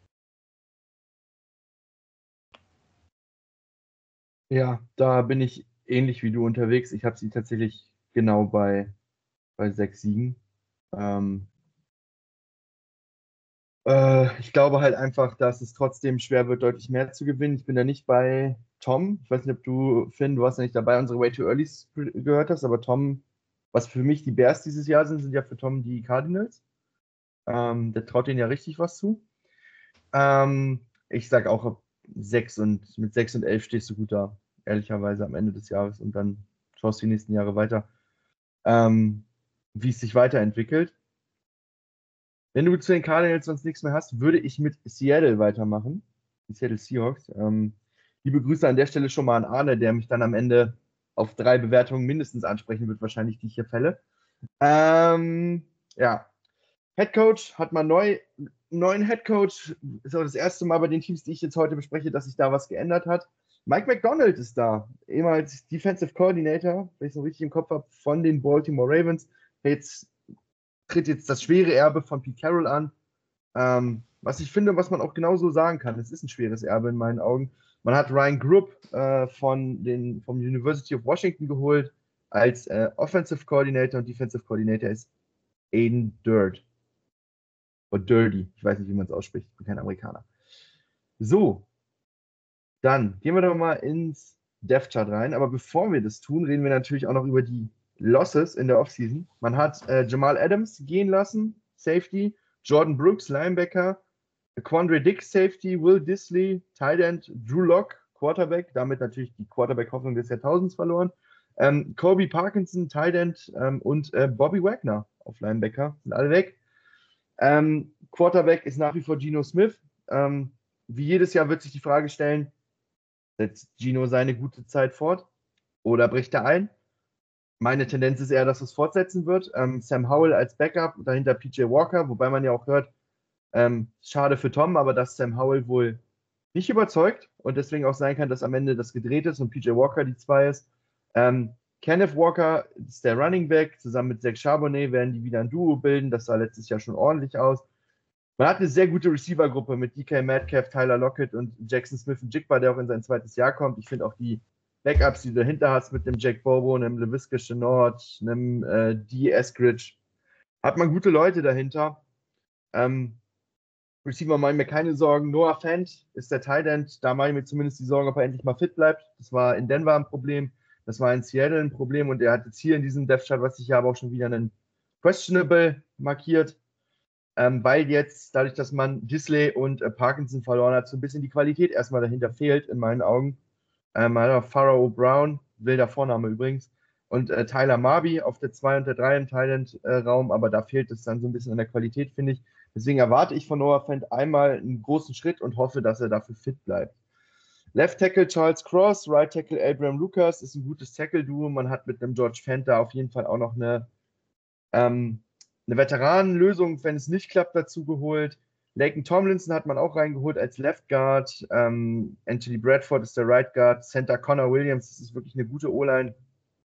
Ja, da bin ich ähnlich wie du unterwegs. Ich habe sie tatsächlich genau bei, bei sechs Siegen. Ähm, äh, ich glaube halt einfach, dass es trotzdem schwer wird, deutlich mehr zu gewinnen. Ich bin da nicht bei Tom. Ich weiß nicht, ob du, Finn, du warst ja nicht dabei, unsere Way Too Earlys gehört hast, aber Tom, was für mich die Bears dieses Jahr sind, sind ja für Tom die Cardinals. Ähm, der traut denen ja richtig was zu. Ähm, ich sag auch sechs und mit sechs und elf stehst du gut da, ehrlicherweise am Ende des Jahres und dann schaust du die nächsten Jahre weiter, ähm, wie es sich weiterentwickelt. Wenn du zu den Cardinals sonst nichts mehr hast, würde ich mit Seattle weitermachen. Die Seattle Seahawks. Ähm, liebe Grüße an der Stelle schon mal an Arne, der mich dann am Ende auf drei Bewertungen mindestens ansprechen wird, wahrscheinlich, die ich hier fälle. Ähm, ja, Headcoach hat man neu, neuen Headcoach. Ist auch das erste Mal bei den Teams, die ich jetzt heute bespreche, dass sich da was geändert hat. Mike McDonald ist da, ehemals Defensive Coordinator, wenn ich es noch richtig im Kopf habe, von den Baltimore Ravens. Jetzt tritt jetzt das schwere Erbe von Pete Carroll an. Ähm, was ich finde, was man auch genauso sagen kann, es ist ein schweres Erbe in meinen Augen. Man hat Ryan Grubb äh, von den, vom University of Washington geholt als äh, Offensive Coordinator und Defensive Coordinator ist Aiden Dirt. Oder Dirty. Ich weiß nicht, wie man es ausspricht. Ich bin kein Amerikaner. So. Dann gehen wir doch mal ins Depth Chart rein. Aber bevor wir das tun, reden wir natürlich auch noch über die Losses in der Offseason. Man hat äh, Jamal Adams gehen lassen, Safety, Jordan Brooks, Linebacker, Quandre Dix, Safety, Will Disley, Tight End, Drew Lock, Quarterback, damit natürlich die Quarterback-Hoffnung des Jahrtausends verloren. Ähm, Kobe Parkinson, Tight End ähm, und äh, Bobby Wagner auf Linebacker, sind alle weg. Ähm, Quarterback ist nach wie vor Geno Smith. Ähm, wie jedes Jahr wird sich die Frage stellen, setzt Geno seine gute Zeit fort oder bricht er ein? Meine Tendenz ist eher, dass es fortsetzen wird. Ähm, Sam Howell als Backup, dahinter P J Walker, wobei man ja auch hört, ähm, schade für Tom, aber dass Sam Howell wohl nicht überzeugt und deswegen auch sein kann, dass am Ende das gedreht ist und P J Walker die zwei ist. Ähm, Kenneth Walker ist der Running Back. Zusammen mit Zach Charbonnet werden die wieder ein Duo bilden. Das sah letztes Jahr schon ordentlich aus. Man hat eine sehr gute Receiver-Gruppe mit D K Metcalf, Tyler Lockett und Jackson Smith-Njigba, der auch in sein zweites Jahr kommt. Ich finde auch die Backups, die du dahinter hast mit einem Jack Bobo, einem LaVisca Chenault, einem äh, D. Eskridge, hat man gute Leute dahinter. Ähm, Receiver mache ich mir keine Sorgen. Noah Fant ist der Tight End. Da mache ich mir zumindest die Sorgen, ob er endlich mal fit bleibt. Das war in Denver ein Problem. Das war in Seattle ein Problem. Und er hat jetzt hier in diesem Depth Chart, was ich hier habe, auch schon wieder einen Questionable markiert. Ähm, weil jetzt, dadurch, dass man Disley und äh, Parkinson verloren hat, so ein bisschen die Qualität erstmal dahinter fehlt, in meinen Augen. Ähm, man hat auch Pharaoh Brown, wilder Vorname übrigens, und äh, Tyler Marby auf der zwei und der drei im Thailand-Raum, aber da fehlt es dann so ein bisschen an der Qualität, finde ich. Deswegen erwarte ich von Noah Fant einmal einen großen Schritt und hoffe, dass er dafür fit bleibt. Left Tackle Charles Cross, Right Tackle Abraham Lucas ist ein gutes Tackle-Duo. Man hat mit einem George Fant da auf jeden Fall auch noch eine ähm, eine Veteranenlösung, wenn es nicht klappt, dazu geholt. Laken Tomlinson hat man auch reingeholt als Left Guard. Ähm, Anthony Bradford ist der Right Guard. Center Connor Williams, das ist wirklich eine gute O-Line.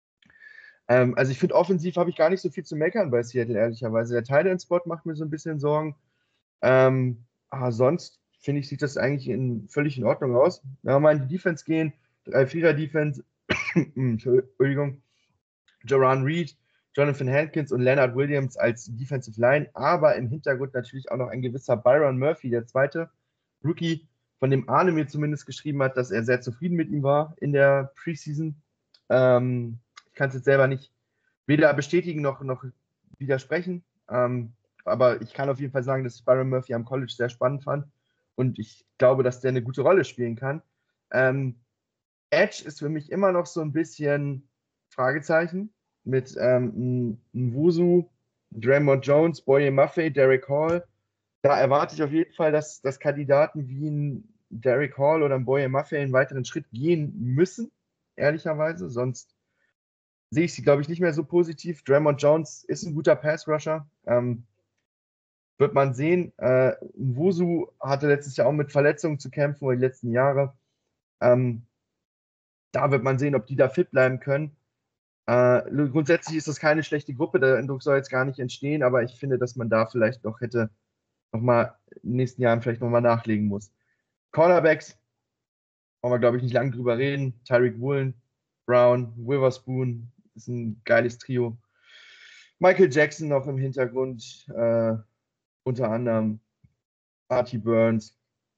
Ähm, also ich finde, offensiv habe ich gar nicht so viel zu meckern bei Seattle, ehrlicherweise. Der Tight End Spot macht mir so ein bisschen Sorgen. Ähm, aber sonst, finde ich, sieht das eigentlich in, völlig in Ordnung aus. Wenn wir mal in die Defense gehen, drei Vierer Defense, Entschuldigung, Jaron Reed, Jonathan Hankins und Leonard Williams als Defensive Line, aber im Hintergrund natürlich auch noch ein gewisser Byron Murphy, der zweite Rookie, von dem Arne mir zumindest geschrieben hat, dass er sehr zufrieden mit ihm war in der Preseason. Ähm, ich kann es jetzt selber nicht weder bestätigen noch, noch widersprechen, ähm, aber ich kann auf jeden Fall sagen, dass ich Byron Murphy am College sehr spannend fand und ich glaube, dass der eine gute Rolle spielen kann. Ähm, Edge ist für mich immer noch so ein bisschen Fragezeichen, mit ähm, Nwusu, Draymond Jones, Boye Maffei, Derek Hall. Da erwarte ich auf jeden Fall, dass, dass Kandidaten wie ein Derek Hall oder ein Boye Maffei einen weiteren Schritt gehen müssen, ehrlicherweise. Sonst sehe ich sie, glaube ich, nicht mehr so positiv. Draymond Jones ist ein guter Pass-Rusher. Ähm, wird man sehen. Äh, Nwusu hatte letztes Jahr auch mit Verletzungen zu kämpfen, oder die letzten Jahre. Ähm, da wird man sehen, ob die da fit bleiben können. Uh, grundsätzlich ist das keine schlechte Gruppe, der Eindruck soll jetzt gar nicht entstehen, aber ich finde, dass man da vielleicht noch hätte, nochmal in den nächsten Jahren vielleicht nochmal nachlegen muss. Cornerbacks, wollen wir glaube ich nicht lange drüber reden. Tyreek Woolen, Brown, Witherspoon, ist ein geiles Trio. Michael Jackson noch im Hintergrund, äh, unter anderem Artie Burns,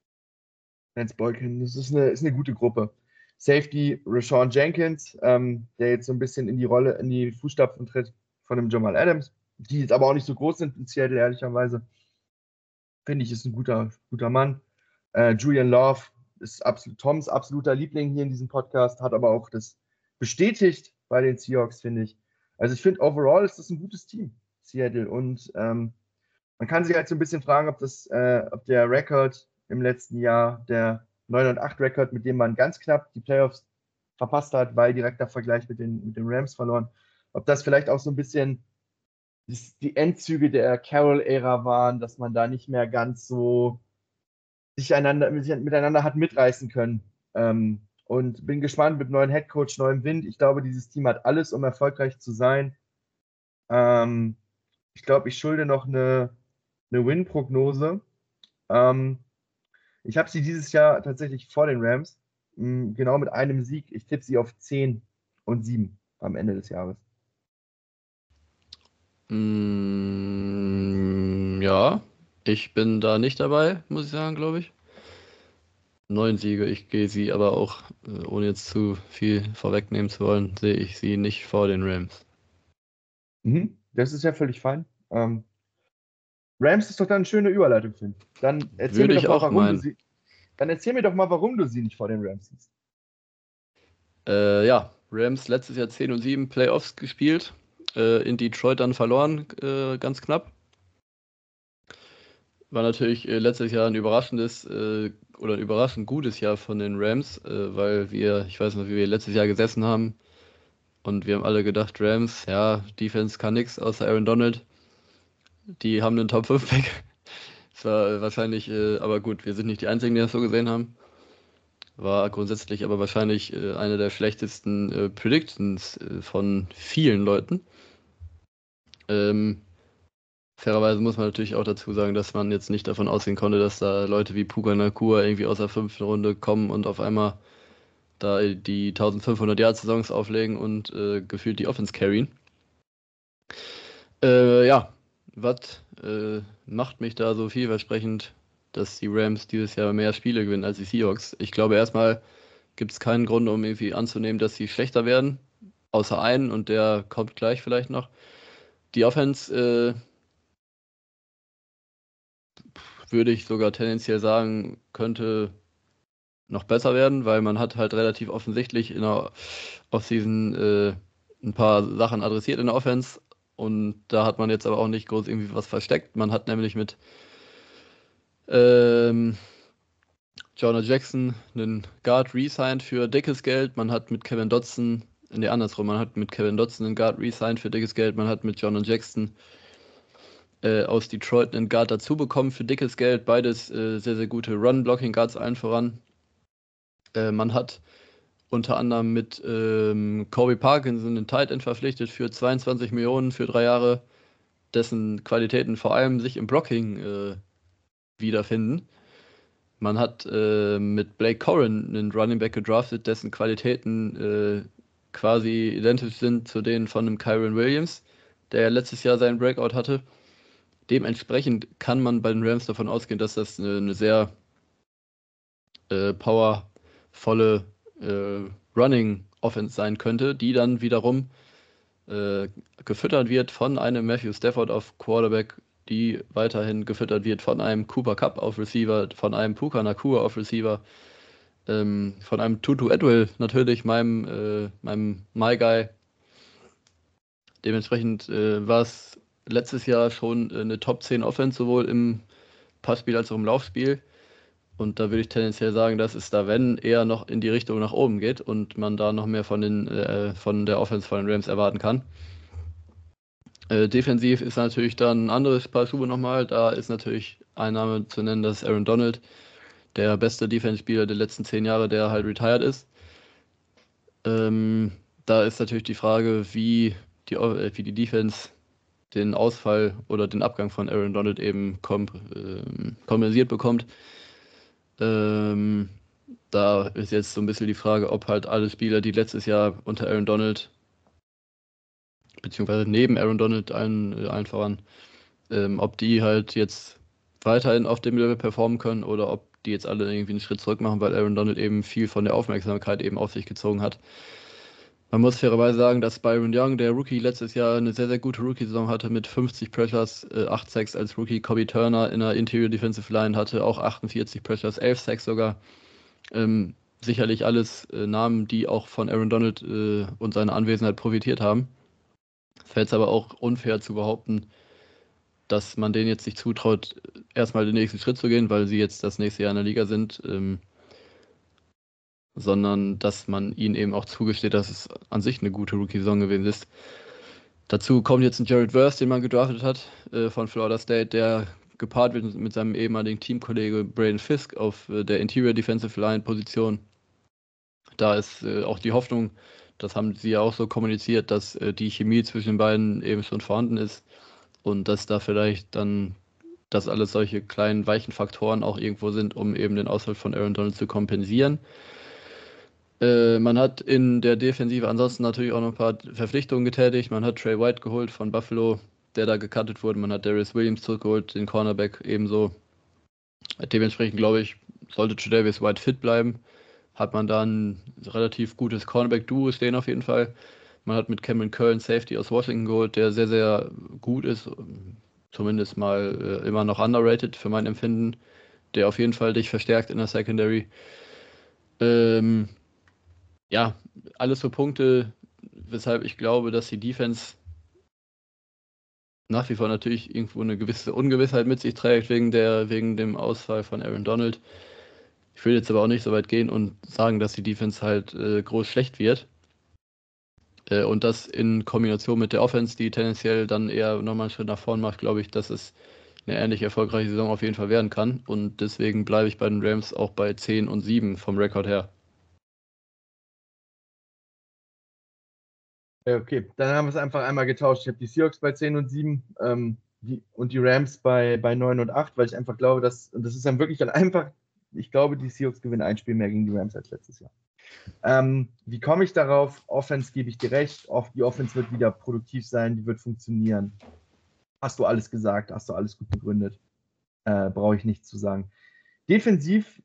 Lance Boykin, das ist eine, ist eine gute Gruppe. Safety Rashawn Jenkins, ähm, der jetzt so ein bisschen in die Rolle, in die Fußstapfen tritt von dem Jamal Adams, die jetzt aber auch nicht so groß sind in Seattle, ehrlicherweise. Finde ich, ist ein guter, guter Mann. Äh, Julian Love ist absolut, Toms absoluter Liebling hier in diesem Podcast, hat aber auch das bestätigt bei den Seahawks, finde ich. Also ich finde, overall ist das ein gutes Team, Seattle. Und ähm, man kann sich halt so ein bisschen fragen, ob, das, äh, ob der Rekord im letzten Jahr, der neun und acht Rekord, mit dem man ganz knapp die Playoffs verpasst hat, weil direkter Vergleich mit den, mit den Rams verloren. Ob das vielleicht auch so ein bisschen die Endzüge der Carroll-Ära waren, dass man da nicht mehr ganz so sich einander, miteinander hat mitreißen können. Ähm, und bin gespannt mit neuen Headcoach, neuem Wind. Ich glaube, dieses Team hat alles, um erfolgreich zu sein. Ähm, ich glaube, ich schulde noch eine, eine Win-Prognose. Ähm, Ich habe sie dieses Jahr tatsächlich vor den Rams, mh, genau mit einem Sieg. Ich tippe sie auf zehn und sieben am Ende des Jahres. Mm, ja, ich bin da nicht dabei, muss ich sagen, glaube ich. Neun Siege, ich gehe sie aber auch, äh, ohne jetzt zu viel vorwegnehmen zu wollen, sehe ich sie nicht vor den Rams. Mhm, das ist ja völlig fein. Ähm, Rams ist doch dann eine schöne Überleitung, Finn. Dann erzähl Würde mir ich doch mal, auch warum meinen. du sie. Dann erzähl mir doch mal, warum du sie nicht vor den Rams siehst. Äh, ja, Rams letztes Jahr zehn und sieben Playoffs gespielt, äh, in Detroit dann verloren, äh, ganz knapp. War natürlich äh, letztes Jahr ein überraschendes äh, oder ein überraschend gutes Jahr von den Rams, äh, weil wir, ich weiß noch, wie wir letztes Jahr gesessen haben und wir haben alle gedacht, Rams, ja, Defense kann nichts außer Aaron Donald. Die haben einen Top fünf Pick. Das war wahrscheinlich, äh, aber gut, wir sind nicht die Einzigen, die das so gesehen haben. war grundsätzlich aber wahrscheinlich äh, eine der schlechtesten äh, Predictions äh, von vielen Leuten. Ähm, fairerweise muss man natürlich auch dazu sagen, dass man jetzt nicht davon ausgehen konnte, dass da Leute wie Puka Nacua irgendwie aus der fünften Runde kommen und auf einmal da die eintausendfünfhundert-Yard-Saisons auflegen und äh, gefühlt die Offense carryen. Äh, ja, was äh, macht mich da so vielversprechend, dass die Rams dieses Jahr mehr Spiele gewinnen als die Seahawks? Ich glaube, erstmal gibt es keinen Grund, um irgendwie anzunehmen, dass sie schlechter werden, außer einen, und der kommt gleich vielleicht noch. Die Offense äh, würde ich sogar tendenziell sagen, könnte noch besser werden, weil man hat halt relativ offensichtlich in der Offseason äh, ein paar Sachen adressiert in der Offense, und da hat man jetzt aber auch nicht groß irgendwie was versteckt. Man hat nämlich mit ähm, Jonah Jackson einen Guard re-signed für dickes Geld, man hat mit Kevin Dotson, ne andersrum, man hat mit Kevin Dotson einen Guard re-signed für dickes Geld, man hat mit Jonah Jackson äh, aus Detroit einen Guard dazu bekommen für dickes Geld, beides äh, sehr, sehr gute Run-Blocking-Guards allen voran. Äh, man hat unter anderem mit ähm, Corey Parkinson einen Tight End verpflichtet für zweiundzwanzig Millionen für drei Jahre, dessen Qualitäten vor allem sich im Blocking äh, wiederfinden. Man hat äh, mit Blake Corin einen Running Back gedraftet, dessen Qualitäten äh, quasi identisch sind zu denen von einem Kyren Williams, der ja letztes Jahr seinen Breakout hatte. Dementsprechend kann man bei den Rams davon ausgehen, dass das eine, eine sehr äh, powervolle äh, Running Offense sein könnte, die dann wiederum äh, gefüttert wird von einem Matthew Stafford auf Quarterback, die weiterhin gefüttert wird von einem Cooper Kupp auf Receiver, von einem Puka Nacua auf Receiver, ähm, von einem Tutu Atwell natürlich, meinem, äh, meinem My Guy. Dementsprechend äh, war es letztes Jahr schon eine Top zehn Offense, sowohl im Passspiel als auch im Laufspiel. Und da würde ich tendenziell sagen, dass es da, wenn, eher noch in die Richtung nach oben geht und man da noch mehr von, den, äh, von der Offense von den Rams erwarten kann. Äh, defensiv ist natürlich dann ein anderes Paar Schuhe nochmal. Da ist natürlich ein Name zu nennen, das ist Aaron Donald, der beste Defense-Spieler der letzten zehn Jahre, der halt retired ist. Ähm, da ist natürlich die Frage, wie die, äh, wie die Defense den Ausfall oder den Abgang von Aaron Donald eben komp äh, kompensiert bekommt. Ähm, da ist jetzt so ein bisschen die Frage, ob halt alle Spieler, die letztes Jahr unter Aaron Donald beziehungsweise neben Aaron Donald allen, allen voran, ähm, ob die halt jetzt weiterhin auf dem Level performen können oder ob die jetzt alle irgendwie einen Schritt zurück machen, weil Aaron Donald eben viel von der Aufmerksamkeit eben auf sich gezogen hat. Man muss fairerweise sagen, dass Byron Young, der Rookie, letztes Jahr eine sehr, sehr gute Rookie-Saison hatte mit fünfzig Pressures, äh, acht Sacks als Rookie. Kobe Turner in der Interior Defensive Line hatte auch achtundvierzig Pressures, elf Sacks sogar. Ähm, sicherlich alles äh, Namen, die auch von Aaron Donald äh, und seiner Anwesenheit profitiert haben. Fällt es aber auch unfair zu behaupten, dass man denen jetzt nicht zutraut, erstmal den nächsten Schritt zu gehen, weil sie jetzt das nächste Jahr in der Liga sind, ähm, sondern dass man ihnen eben auch zugesteht, dass es an sich eine gute Rookie-Saison gewesen ist. Dazu kommt jetzt ein Jared Verse, den man gedraftet hat äh, von Florida State, der gepaart wird mit seinem ehemaligen Teamkollege Braden Fisk auf äh, der Interior Defensive Line Position. Da ist äh, auch die Hoffnung, das haben sie ja auch so kommuniziert, dass äh, die Chemie zwischen den beiden eben schon vorhanden ist und dass da vielleicht dann, dass alles solche kleinen weichen Faktoren auch irgendwo sind, um eben den Ausfall von Aaron Donald zu kompensieren. Äh, man hat in der Defensive ansonsten natürlich auch noch ein paar Verpflichtungen getätigt. Man hat Trey White geholt von Buffalo, der da gecuttet wurde. Man hat Darius Williams zurückgeholt, den Cornerback ebenso. Dementsprechend, glaube ich, sollte Tre'Davious White fit bleiben. Hat man da ein relativ gutes Cornerback-Duo stehen auf jeden Fall. Man hat mit Cameron Curl Safety aus Washington geholt, der sehr, sehr gut ist. Zumindest mal äh, immer noch underrated für mein Empfinden. Der auf jeden Fall dich verstärkt in der Secondary. Ähm, ja, alles so Punkte, weshalb ich glaube, dass die Defense nach wie vor natürlich irgendwo eine gewisse Ungewissheit mit sich trägt, wegen, der, wegen dem Ausfall von Aaron Donald. Ich will jetzt aber auch nicht so weit gehen und sagen, dass die Defense halt äh, groß schlecht wird. Äh, und das in Kombination mit der Offense, die tendenziell dann eher nochmal einen Schritt nach vorn macht, glaube ich, dass es eine ähnlich erfolgreiche Saison auf jeden Fall werden kann. Und deswegen bleibe ich bei den Rams auch bei zehn und sieben vom Rekord her. Okay, dann haben wir es einfach einmal getauscht. Ich habe die Seahawks bei zehn und sieben ähm, die, und die Rams bei, bei neun und acht, weil ich einfach glaube, dass, und das ist dann wirklich dann einfach, ich glaube, die Seahawks gewinnen ein Spiel mehr gegen die Rams als letztes Jahr. Ähm, wie komme ich darauf? Offense gebe ich dir recht. Die Offense wird wieder produktiv sein, die wird funktionieren. Hast du alles gesagt, hast du alles gut begründet. Äh, brauche ich nichts zu sagen. Defensiv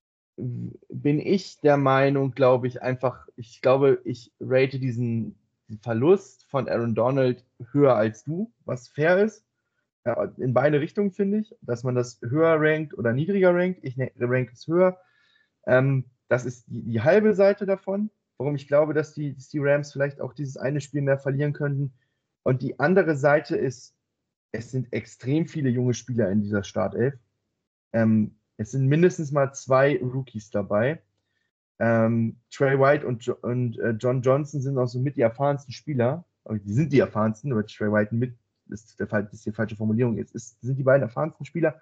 bin ich der Meinung, glaube ich, einfach, ich glaube, ich rate diesen Verlust von Aaron Donald höher als du, was fair ist. Ja, in beide Richtungen finde ich, dass man das höher rankt oder niedriger rankt. Ich rank es höher. Ähm, das ist die, die halbe Seite davon, warum ich glaube, dass die, dass die Rams vielleicht auch dieses eine Spiel mehr verlieren könnten. Und die andere Seite ist, es sind extrem viele junge Spieler in dieser Startelf. Ähm, es sind mindestens mal zwei Rookies dabei. Ähm, Trey White und, und äh, John Johnson sind auch so mit die erfahrensten Spieler. Aber die sind die erfahrensten, aber Trey White mit ist, der, ist die falsche Formulierung. Jetzt ist, sind die beiden erfahrensten Spieler.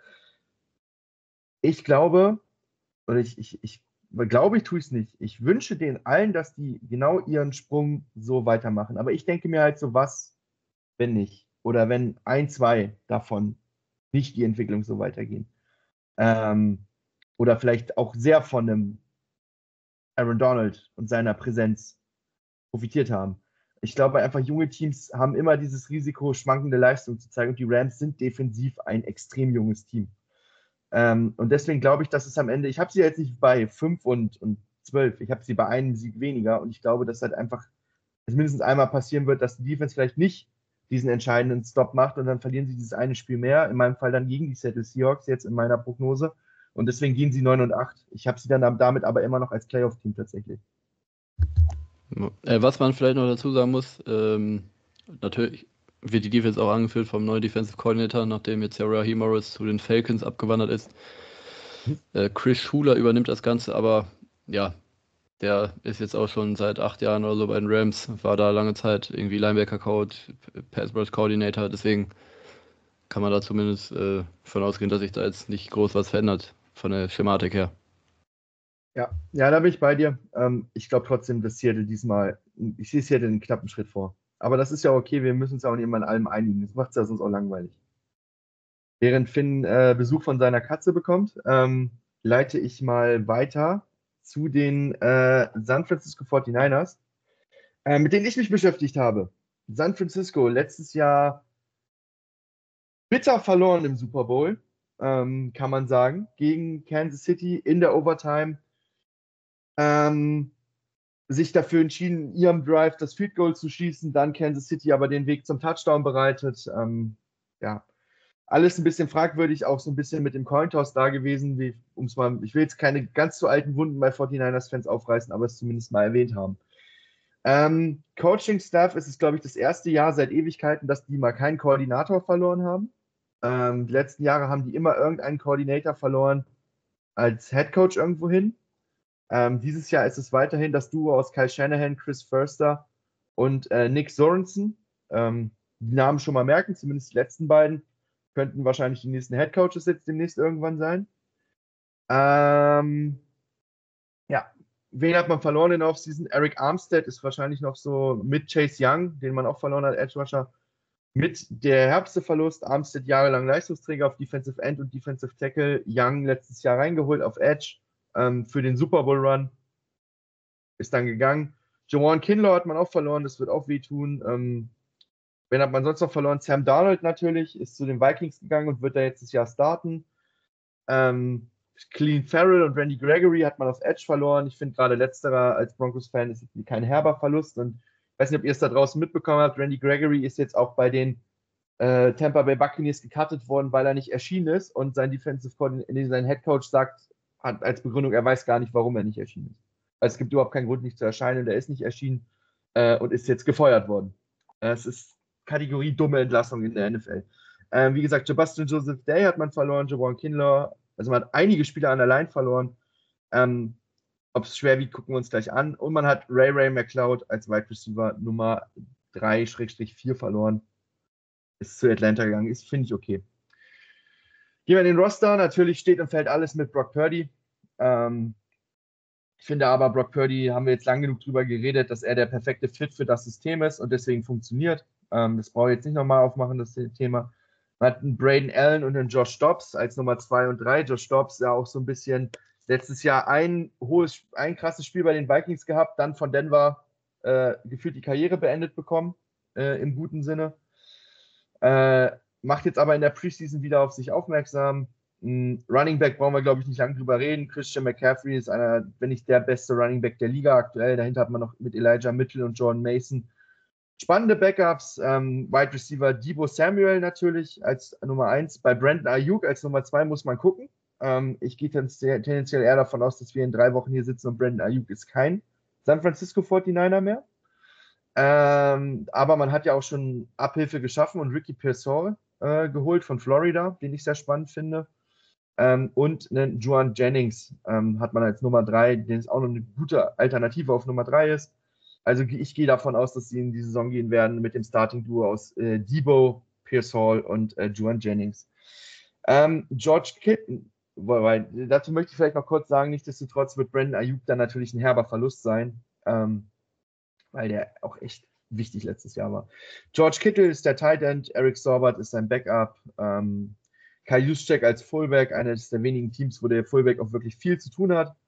Ich glaube, oder ich, ich, ich glaube, ich tue es nicht. Ich wünsche denen allen, dass die genau ihren Sprung so weitermachen. Aber ich denke mir halt so, was, wenn nicht? Oder wenn ein, zwei davon nicht die Entwicklung so weitergehen. Ähm, oder vielleicht auch sehr von einem Aaron Donald und seiner Präsenz profitiert haben. Ich glaube, einfach junge Teams haben immer dieses Risiko, schwankende Leistung zu zeigen. Und die Rams sind defensiv ein extrem junges Team. Ähm, und deswegen glaube ich, dass es am Ende, ich habe sie jetzt nicht bei fünf und, und zwölf, ich habe sie bei einem Sieg weniger. Und ich glaube, dass halt einfach es mindestens einmal passieren wird, dass die Defense vielleicht nicht diesen entscheidenden Stop macht und dann verlieren sie dieses eine Spiel mehr. In meinem Fall dann gegen die Seattle Seahawks, jetzt in meiner Prognose. Und deswegen gehen sie neun und acht. Ich habe sie dann damit aber immer noch als Playoff-Team tatsächlich. Äh, was man vielleicht noch dazu sagen muss, ähm, natürlich wird die Defense auch angeführt vom neuen Defensive Coordinator, nachdem jetzt ja Raheem Morris zu den Falcons abgewandert ist. Hm. Äh, Chris Schuler übernimmt das Ganze, aber ja, der ist jetzt auch schon seit acht Jahren oder so bei den Rams, war da lange Zeit irgendwie Linebacker-Coach, Pass-Rush-Coordinator, deswegen kann man da zumindest äh, von ausgehen, dass sich da jetzt nicht groß was verändert von der Schematik her. Ja, ja, da bin ich bei dir. Ähm, ich glaube trotzdem, dass Seattle diesmal, ich sehe Seattle einen knappen Schritt vor. Aber das ist ja okay, wir müssen uns ja auch nicht immer in allem einigen. Das macht es ja sonst auch langweilig. Während Finn äh, Besuch von seiner Katze bekommt, ähm, leite ich mal weiter zu den äh, San Francisco forty-niners, äh, mit denen ich mich beschäftigt habe. San Francisco, letztes Jahr bitter verloren im Super Bowl, ähm, kann man sagen, gegen Kansas City in der Overtime. Ähm, sich dafür entschieden, in ihrem Drive das Field Goal zu schießen, dann Kansas City aber den Weg zum Touchdown bereitet. Ähm, ja, alles ein bisschen fragwürdig, auch so ein bisschen mit dem Cointoss da gewesen, wie, um's mal, ich will jetzt keine ganz so alten Wunden bei forty-niners-Fans aufreißen, aber es zumindest mal erwähnt haben. Ähm, Coaching-Staff ist es, glaube ich, das erste Jahr seit Ewigkeiten, dass die mal keinen Koordinator verloren haben. Ähm, die letzten Jahre haben die immer irgendeinen Koordinator verloren als Headcoach irgendwo hin. Ähm, dieses Jahr ist es weiterhin das Duo aus Kyle Shanahan, Chris Foerster und äh, Nick Sorensen. Ähm, die Namen schon mal merken, zumindest die letzten beiden könnten wahrscheinlich die nächsten Headcoaches jetzt demnächst irgendwann sein. Ähm, ja, wen hat man verloren in der Offseason? Eric Armstead ist wahrscheinlich noch so mit Chase Young, den man auch verloren hat, Edge Rusher, mit der härteste Verlust. Armstead jahrelang Leistungsträger auf Defensive End und Defensive Tackle. Young letztes Jahr reingeholt auf Edge ähm, für den Super Bowl Run. Ist dann gegangen. Jawan Kinlaw hat man auch verloren, das wird auch wehtun. Ähm, wen hat man sonst noch verloren? Sam Darnold natürlich, ist zu den Vikings gegangen und wird da jetzt das Jahr starten. Ähm, Clelin Ferrell und Randy Gregory hat man auf Edge verloren. Ich finde gerade letzterer als Broncos-Fan ist kein herber Verlust. Und ich weiß nicht, ob ihr es da draußen mitbekommen habt. Randy Gregory ist jetzt auch bei den äh, Tampa Bay Buccaneers gecuttet worden, weil er nicht erschienen ist. Und sein Defensive Coordinator, sein Head Coach sagt, hat als Begründung, er weiß gar nicht, warum er nicht erschienen ist. Also es gibt überhaupt keinen Grund, nicht zu erscheinen. Und er ist nicht erschienen äh, und ist jetzt gefeuert worden. Äh, es ist Kategorie dumme Entlassung in der N F L. Ähm, wie gesagt, Sebastian Joseph Day hat man verloren, Jawan Kinlaw. Also man hat einige Spieler an der Line verloren. Ähm, Ob es schwer wiegt, gucken wir uns gleich an. Und man hat Ray Ray McLeod als Wide Receiver Nummer drei vier verloren. Ist zu Atlanta gegangen. Ist, finde ich, okay. Gehen wir in den Roster. Natürlich steht und fällt alles mit Brock Purdy. Ähm, ich finde aber, Brock Purdy, haben wir jetzt lang genug drüber geredet, dass er der perfekte Fit für das System ist und deswegen funktioniert. Ähm, das brauche ich jetzt nicht nochmal aufmachen, das Thema. Man hat einen Braden Allen und einen Josh Dobbs als Nummer zwei und drei. Josh Dobbs ja auch so ein bisschen letztes Jahr ein hohes, ein krasses Spiel bei den Vikings gehabt, dann von Denver äh, gefühlt die Karriere beendet bekommen, äh, im guten Sinne. Äh, macht jetzt aber in der Preseason wieder auf sich aufmerksam. Ein Running Back brauchen wir, glaube ich, nicht lange drüber reden. Christian McCaffrey ist einer, wenn nicht der beste Running Back der Liga aktuell. Dahinter hat man noch mit Elijah Mitchell und Jordan Mason spannende Backups. Ähm, Wide Receiver Deebo Samuel natürlich als Nummer eins. Bei Brandon Ayuk als Nummer zwei muss man gucken. Ähm, ich gehe tendenziell eher davon aus, dass wir in drei Wochen hier sitzen und Brandon Ayuk ist kein San Francisco forty-niner mehr. Ähm, aber man hat ja auch schon Abhilfe geschaffen und Ricky Pearsall äh, geholt von Florida, den ich sehr spannend finde. Ähm, und einen Juwan Jennings ähm, hat man als Nummer drei, den es auch noch eine gute Alternative auf Nummer drei ist. Also ich gehe davon aus, dass sie in die Saison gehen werden mit dem Starting-Duo aus äh, Deebo, Pearsall und äh, Juwan Jennings. Ähm, George Kittle, weil, dazu möchte ich vielleicht noch kurz sagen, nichtsdestotrotz wird Brandon Ayuk dann natürlich ein herber Verlust sein, ähm, weil der auch echt wichtig letztes Jahr war. George Kittle ist der Tight End, Eric Saubert ist sein Backup, ähm, Kyle Juszczyk als Fullback, eines der wenigen Teams, wo der Fullback auch wirklich viel zu tun hat.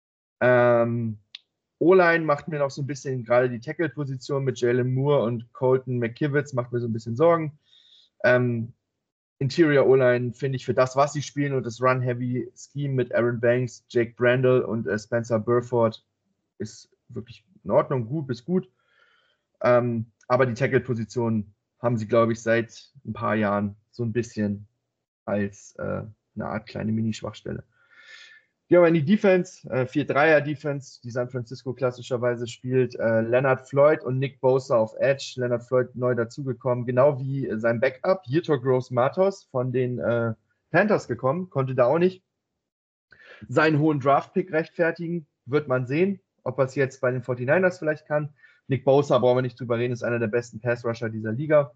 Ähm, O-Line macht mir noch so ein bisschen, gerade die Tackle-Position mit Jalen Moore und Colton McKivitz macht mir so ein bisschen Sorgen. Ähm, Interior O-Line finde ich für das, was sie spielen und das Run-Heavy-Scheme mit Aaron Banks, Jake Brandel und äh, Spencer Burford ist wirklich in Ordnung, gut bis gut. Ähm, aber die Tackle-Position haben sie, glaube ich, seit ein paar Jahren so ein bisschen als äh, eine Art kleine Mini-Schwachstelle. Gehen wir in die Defense, äh, vier drei er Defense, die San Francisco klassischerweise spielt. Äh, Leonard Floyd und Nick Bosa auf Edge. Leonard Floyd neu dazugekommen, genau wie äh, sein Backup, Yetur Gross-Matos von den äh, Panthers gekommen, konnte da auch nicht seinen hohen Draft-Pick rechtfertigen. Wird man sehen, ob er es jetzt bei den forty-niners vielleicht kann. Nick Bosa, brauchen wir nicht drüber reden, ist einer der besten Pass-Rusher dieser Liga.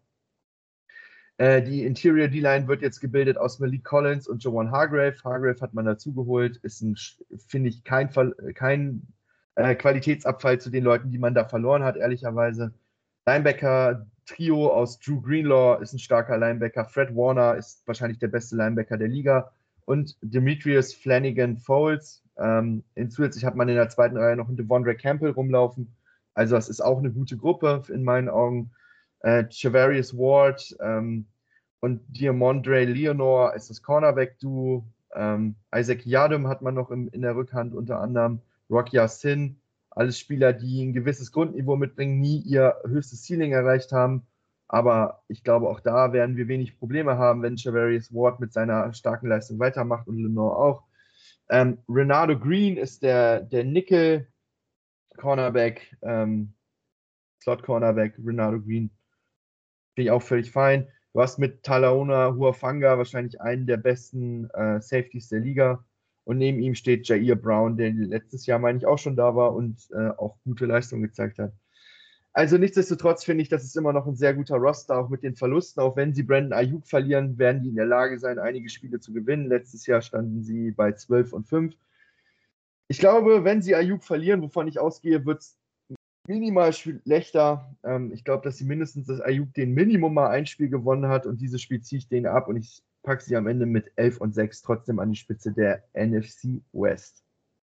Äh, die Interior D-Line wird jetzt gebildet aus Malik Collins und Javon Hargrave. Hargrave hat man dazugeholt, ist ein, finde ich, kein, kein äh, Qualitätsabfall zu den Leuten, die man da verloren hat, ehrlicherweise. Linebacker-Trio aus Drew Greenlaw ist ein starker Linebacker. Fred Warner ist wahrscheinlich der beste Linebacker der Liga. Und Demetrius Flanagan Foles. Ähm, zusätzlich hat man in der zweiten Reihe noch einen Devondre Campbell rumlaufen. Also das ist auch eine gute Gruppe in meinen Augen. Äh, Javarius Ward ähm, und Diamondre Leonor ist das Cornerback-Duo. Ähm, Isaac Yadom hat man noch im, in der Rückhand unter anderem. Rock Ya-Sin, alles Spieler, die ein gewisses Grundniveau mitbringen, nie ihr höchstes Ceiling erreicht haben. Aber ich glaube, auch da werden wir wenig Probleme haben, wenn Javarius Ward mit seiner starken Leistung weitermacht und Lenore auch. Ähm, Renardo Green ist der, der Nickel-Cornerback, ähm, Slot-Cornerback, Renardo Green. Finde ich auch völlig fein. Du hast mit Talaona Huafanga wahrscheinlich einen der besten äh, Safeties der Liga. Und neben ihm steht Jair Brown, der letztes Jahr, meine ich, auch schon da war und äh, auch gute Leistung gezeigt hat. Also nichtsdestotrotz finde ich, das ist immer noch ein sehr guter Roster, auch mit den Verlusten. Auch wenn sie Brandon Ayuk verlieren, werden die in der Lage sein, einige Spiele zu gewinnen. Letztes Jahr standen sie bei zwölf und fünf. Ich glaube, wenn sie Ayuk verlieren, wovon ich ausgehe, wird es minimal schlechter. Ähm, ich glaube, dass sie mindestens das Ayuk den Minimum mal ein Spiel gewonnen hat und dieses Spiel ziehe ich denen ab und ich packe sie am Ende mit elf und sechs trotzdem an die Spitze der N F C West.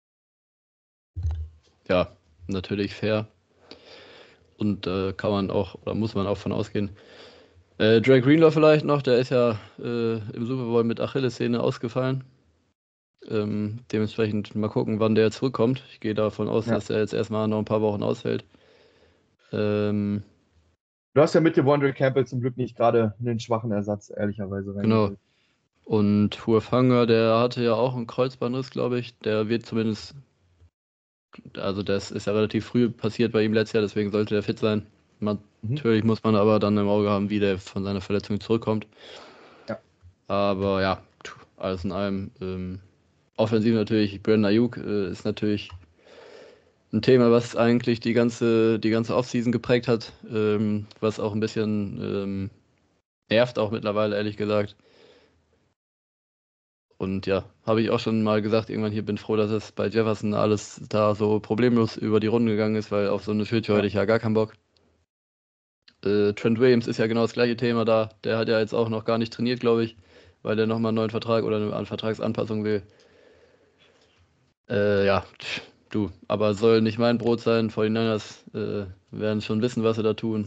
Ja, natürlich fair. Und äh, kann man auch, oder muss man auch von ausgehen. Äh, Dre Greenlaw vielleicht noch, der ist ja äh, im Super Bowl mit Achillessehne ausgefallen. Ähm, dementsprechend mal gucken, wann der zurückkommt. Ich gehe davon aus, ja. dass er jetzt erstmal noch ein paar Wochen ausfällt. Ähm, du hast ja mit Devondre Campbell zum Glück nicht gerade einen schwachen Ersatz, ehrlicherweise. Genau. Und Huafanga, der hatte ja auch einen Kreuzbandriss, glaube ich. Der wird zumindest, also das ist ja relativ früh passiert bei ihm letztes Jahr, deswegen sollte der fit sein. Man, mhm. Natürlich muss man aber dann im Auge haben, wie der von seiner Verletzung zurückkommt. Ja. Aber ja, alles in allem, ähm, offensiv natürlich, Brandon Ayuk äh, ist natürlich ein Thema, was eigentlich die ganze, die ganze Offseason geprägt hat, ähm, was auch ein bisschen ähm, nervt, auch mittlerweile, ehrlich gesagt. Und ja, habe ich auch schon mal gesagt, irgendwann hier bin froh, dass es bei Jefferson alles da so problemlos über die Runde gegangen ist, weil auf so eine Schildtür hätte ich ja gar keinen Bock. Äh, Trent Williams ist ja genau das gleiche Thema da. Der hat ja jetzt auch noch gar nicht trainiert, glaube ich, weil der nochmal einen neuen Vertrag oder eine Vertragsanpassung will. Äh, ja, du, aber soll nicht mein Brot sein. forty-niners äh, werden schon wissen, was sie da tun.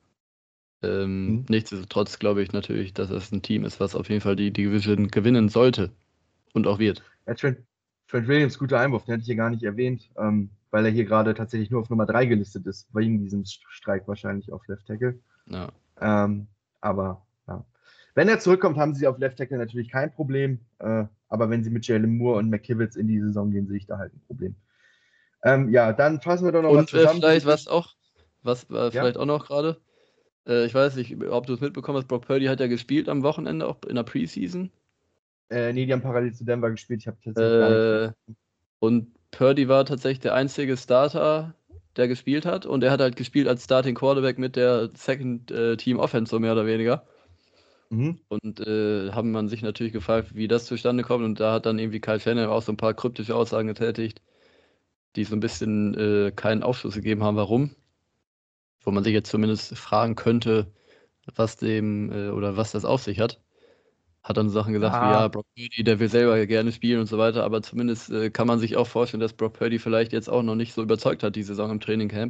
Ähm, mhm. Nichtsdestotrotz glaube ich natürlich, dass es ein Team ist, was auf jeden Fall die Division gewinnen sollte und auch wird. Ja, Trent, Trent Williams, guter Einwurf, den hatte ich hier gar nicht erwähnt, ähm, weil er hier gerade tatsächlich nur auf Nummer drei gelistet ist, wegen diesem Streik wahrscheinlich auf Left Tackle. Ja. Ähm, aber ja. Wenn er zurückkommt, haben sie auf Left Tackle natürlich kein Problem, äh, aber wenn sie mit Jalen Moore und McKivitz in die Saison gehen, sehe ich da halt ein Problem. Ähm, ja, dann fassen wir doch noch und, mal zusammen. Und äh, vielleicht was auch, was äh, ja? vielleicht auch noch gerade, äh, ich weiß nicht, ob du es mitbekommen hast, Brock Purdy hat ja gespielt am Wochenende, auch in der Preseason. Äh, nee, die haben parallel zu Denver gespielt, ich habe tatsächlich äh, gar nicht. Und Purdy war tatsächlich der einzige Starter, der gespielt hat, und er hat halt gespielt als Starting Quarterback mit der Second äh, Team Offense, so mehr oder weniger. Mhm. Und äh, haben man sich natürlich gefragt, wie das zustande kommt, und da hat dann irgendwie Kyle Shanahan auch so ein paar kryptische Aussagen getätigt, die so ein bisschen äh, keinen Aufschluss gegeben haben, warum. Wo man sich jetzt zumindest fragen könnte, was dem äh, oder was das auf sich hat. Hat dann Sachen gesagt ah. wie, ja, Brock Purdy, der will selber gerne spielen und so weiter, aber zumindest äh, kann man sich auch vorstellen, dass Brock Purdy vielleicht jetzt auch noch nicht so überzeugt hat, die Saison im Trainingcamp.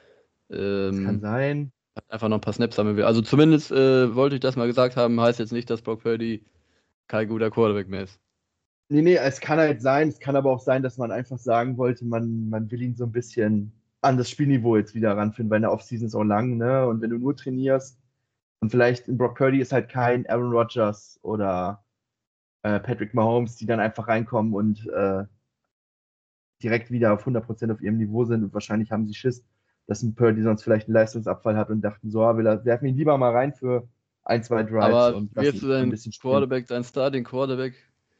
Ähm, das kann sein. Einfach noch ein paar Snaps sammeln will. Also zumindest äh, wollte ich das mal gesagt haben, heißt jetzt nicht, dass Brock Purdy kein guter Quarterback mehr ist. Nee, nee, es kann halt sein, es kann aber auch sein, dass man einfach sagen wollte, man, man will ihn so ein bisschen an das Spielniveau jetzt wieder ranfinden, weil eine Offseason ist auch lang, ne? Und wenn du nur trainierst und vielleicht in Brock Purdy ist halt kein Aaron Rodgers oder äh, Patrick Mahomes, die dann einfach reinkommen und äh, direkt wieder auf hundert Prozent auf ihrem Niveau sind, und wahrscheinlich haben sie Schiss, dass ein Purdy sonst vielleicht einen Leistungsabfall hat und dachten so, ah, wir werfen ihn lieber mal rein für ein, zwei Drives. Aber und wirst du deinen Quarterback, deinen Starting Quarterback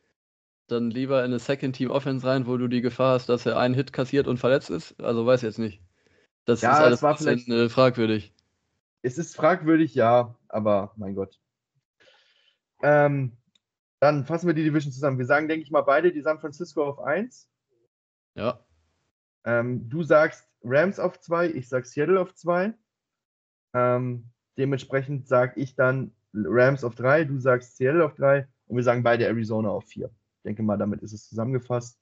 dann lieber in eine Second-Team-Offense rein, wo du die Gefahr hast, dass er einen Hit kassiert und verletzt ist? Also weiß jetzt nicht. Das ja, ist alles war ein bisschen vielleicht, fragwürdig. Es ist fragwürdig, ja, aber mein Gott. Ähm, dann fassen wir die Division zusammen. Wir sagen, denke ich mal, beide die San Francisco auf eins. Ja. Ähm, du sagst Rams auf zwei, ich sag Seattle auf zwei. Ähm, dementsprechend sage ich dann Rams auf drei, du sagst Seattle auf drei und wir sagen beide Arizona auf vier. Ich denke mal, damit ist es zusammengefasst.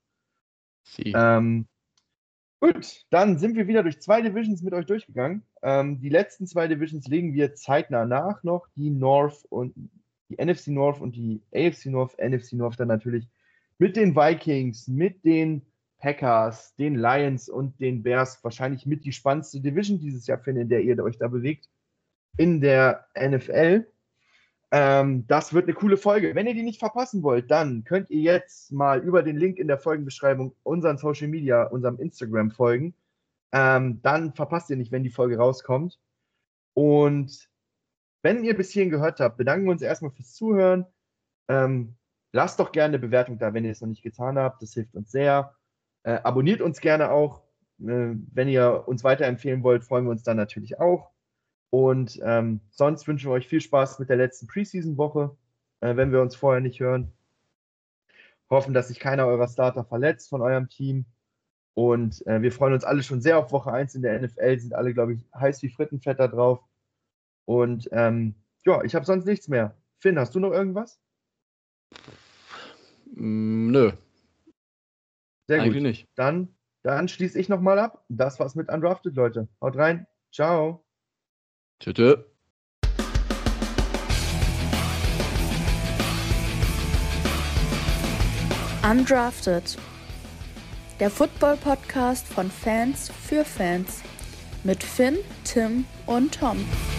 Ähm, gut, dann sind wir wieder durch zwei Divisions mit euch durchgegangen. Ähm, die letzten zwei Divisions legen wir zeitnah nach noch. Die North und die N F C North und die A F C North. N F C North dann natürlich mit den Vikings, mit den Packers, den Lions und den Bears. Wahrscheinlich mit die spannendste Division dieses Jahr, finde, in der ihr euch da bewegt. In der N F L. Ähm, das wird eine coole Folge. Wenn ihr die nicht verpassen wollt, dann könnt ihr jetzt mal über den Link in der Folgenbeschreibung unseren Social Media, unserem Instagram folgen. Ähm, dann verpasst ihr nicht, wenn die Folge rauskommt. Und wenn ihr bis hierhin gehört habt, bedanken wir uns erstmal fürs Zuhören. Ähm, lasst doch gerne eine Bewertung da, wenn ihr es noch nicht getan habt. Das hilft uns sehr. Äh, abonniert uns gerne auch. Äh, wenn ihr uns weiterempfehlen wollt, freuen wir uns dann natürlich auch. Und ähm, sonst wünschen wir euch viel Spaß mit der letzten Preseason-Woche, äh, wenn wir uns vorher nicht hören. Hoffen, dass sich keiner eurer Starter verletzt von eurem Team. Und äh, wir freuen uns alle schon sehr auf Woche eins in der N F L. Sind alle, glaube ich, heiß wie Frittenfett da drauf. Und ähm, ja, ich habe sonst nichts mehr. Finn, hast du noch irgendwas? Mm, nö. Sehr Eigentlich gut. nicht. Dann, dann schließe ich nochmal ab. Das war's mit Undrafted, Leute. Haut rein. Ciao. Tschüss. Undrafted. Der Football-Podcast von Fans für Fans. Mit Finn, Tim und Tom.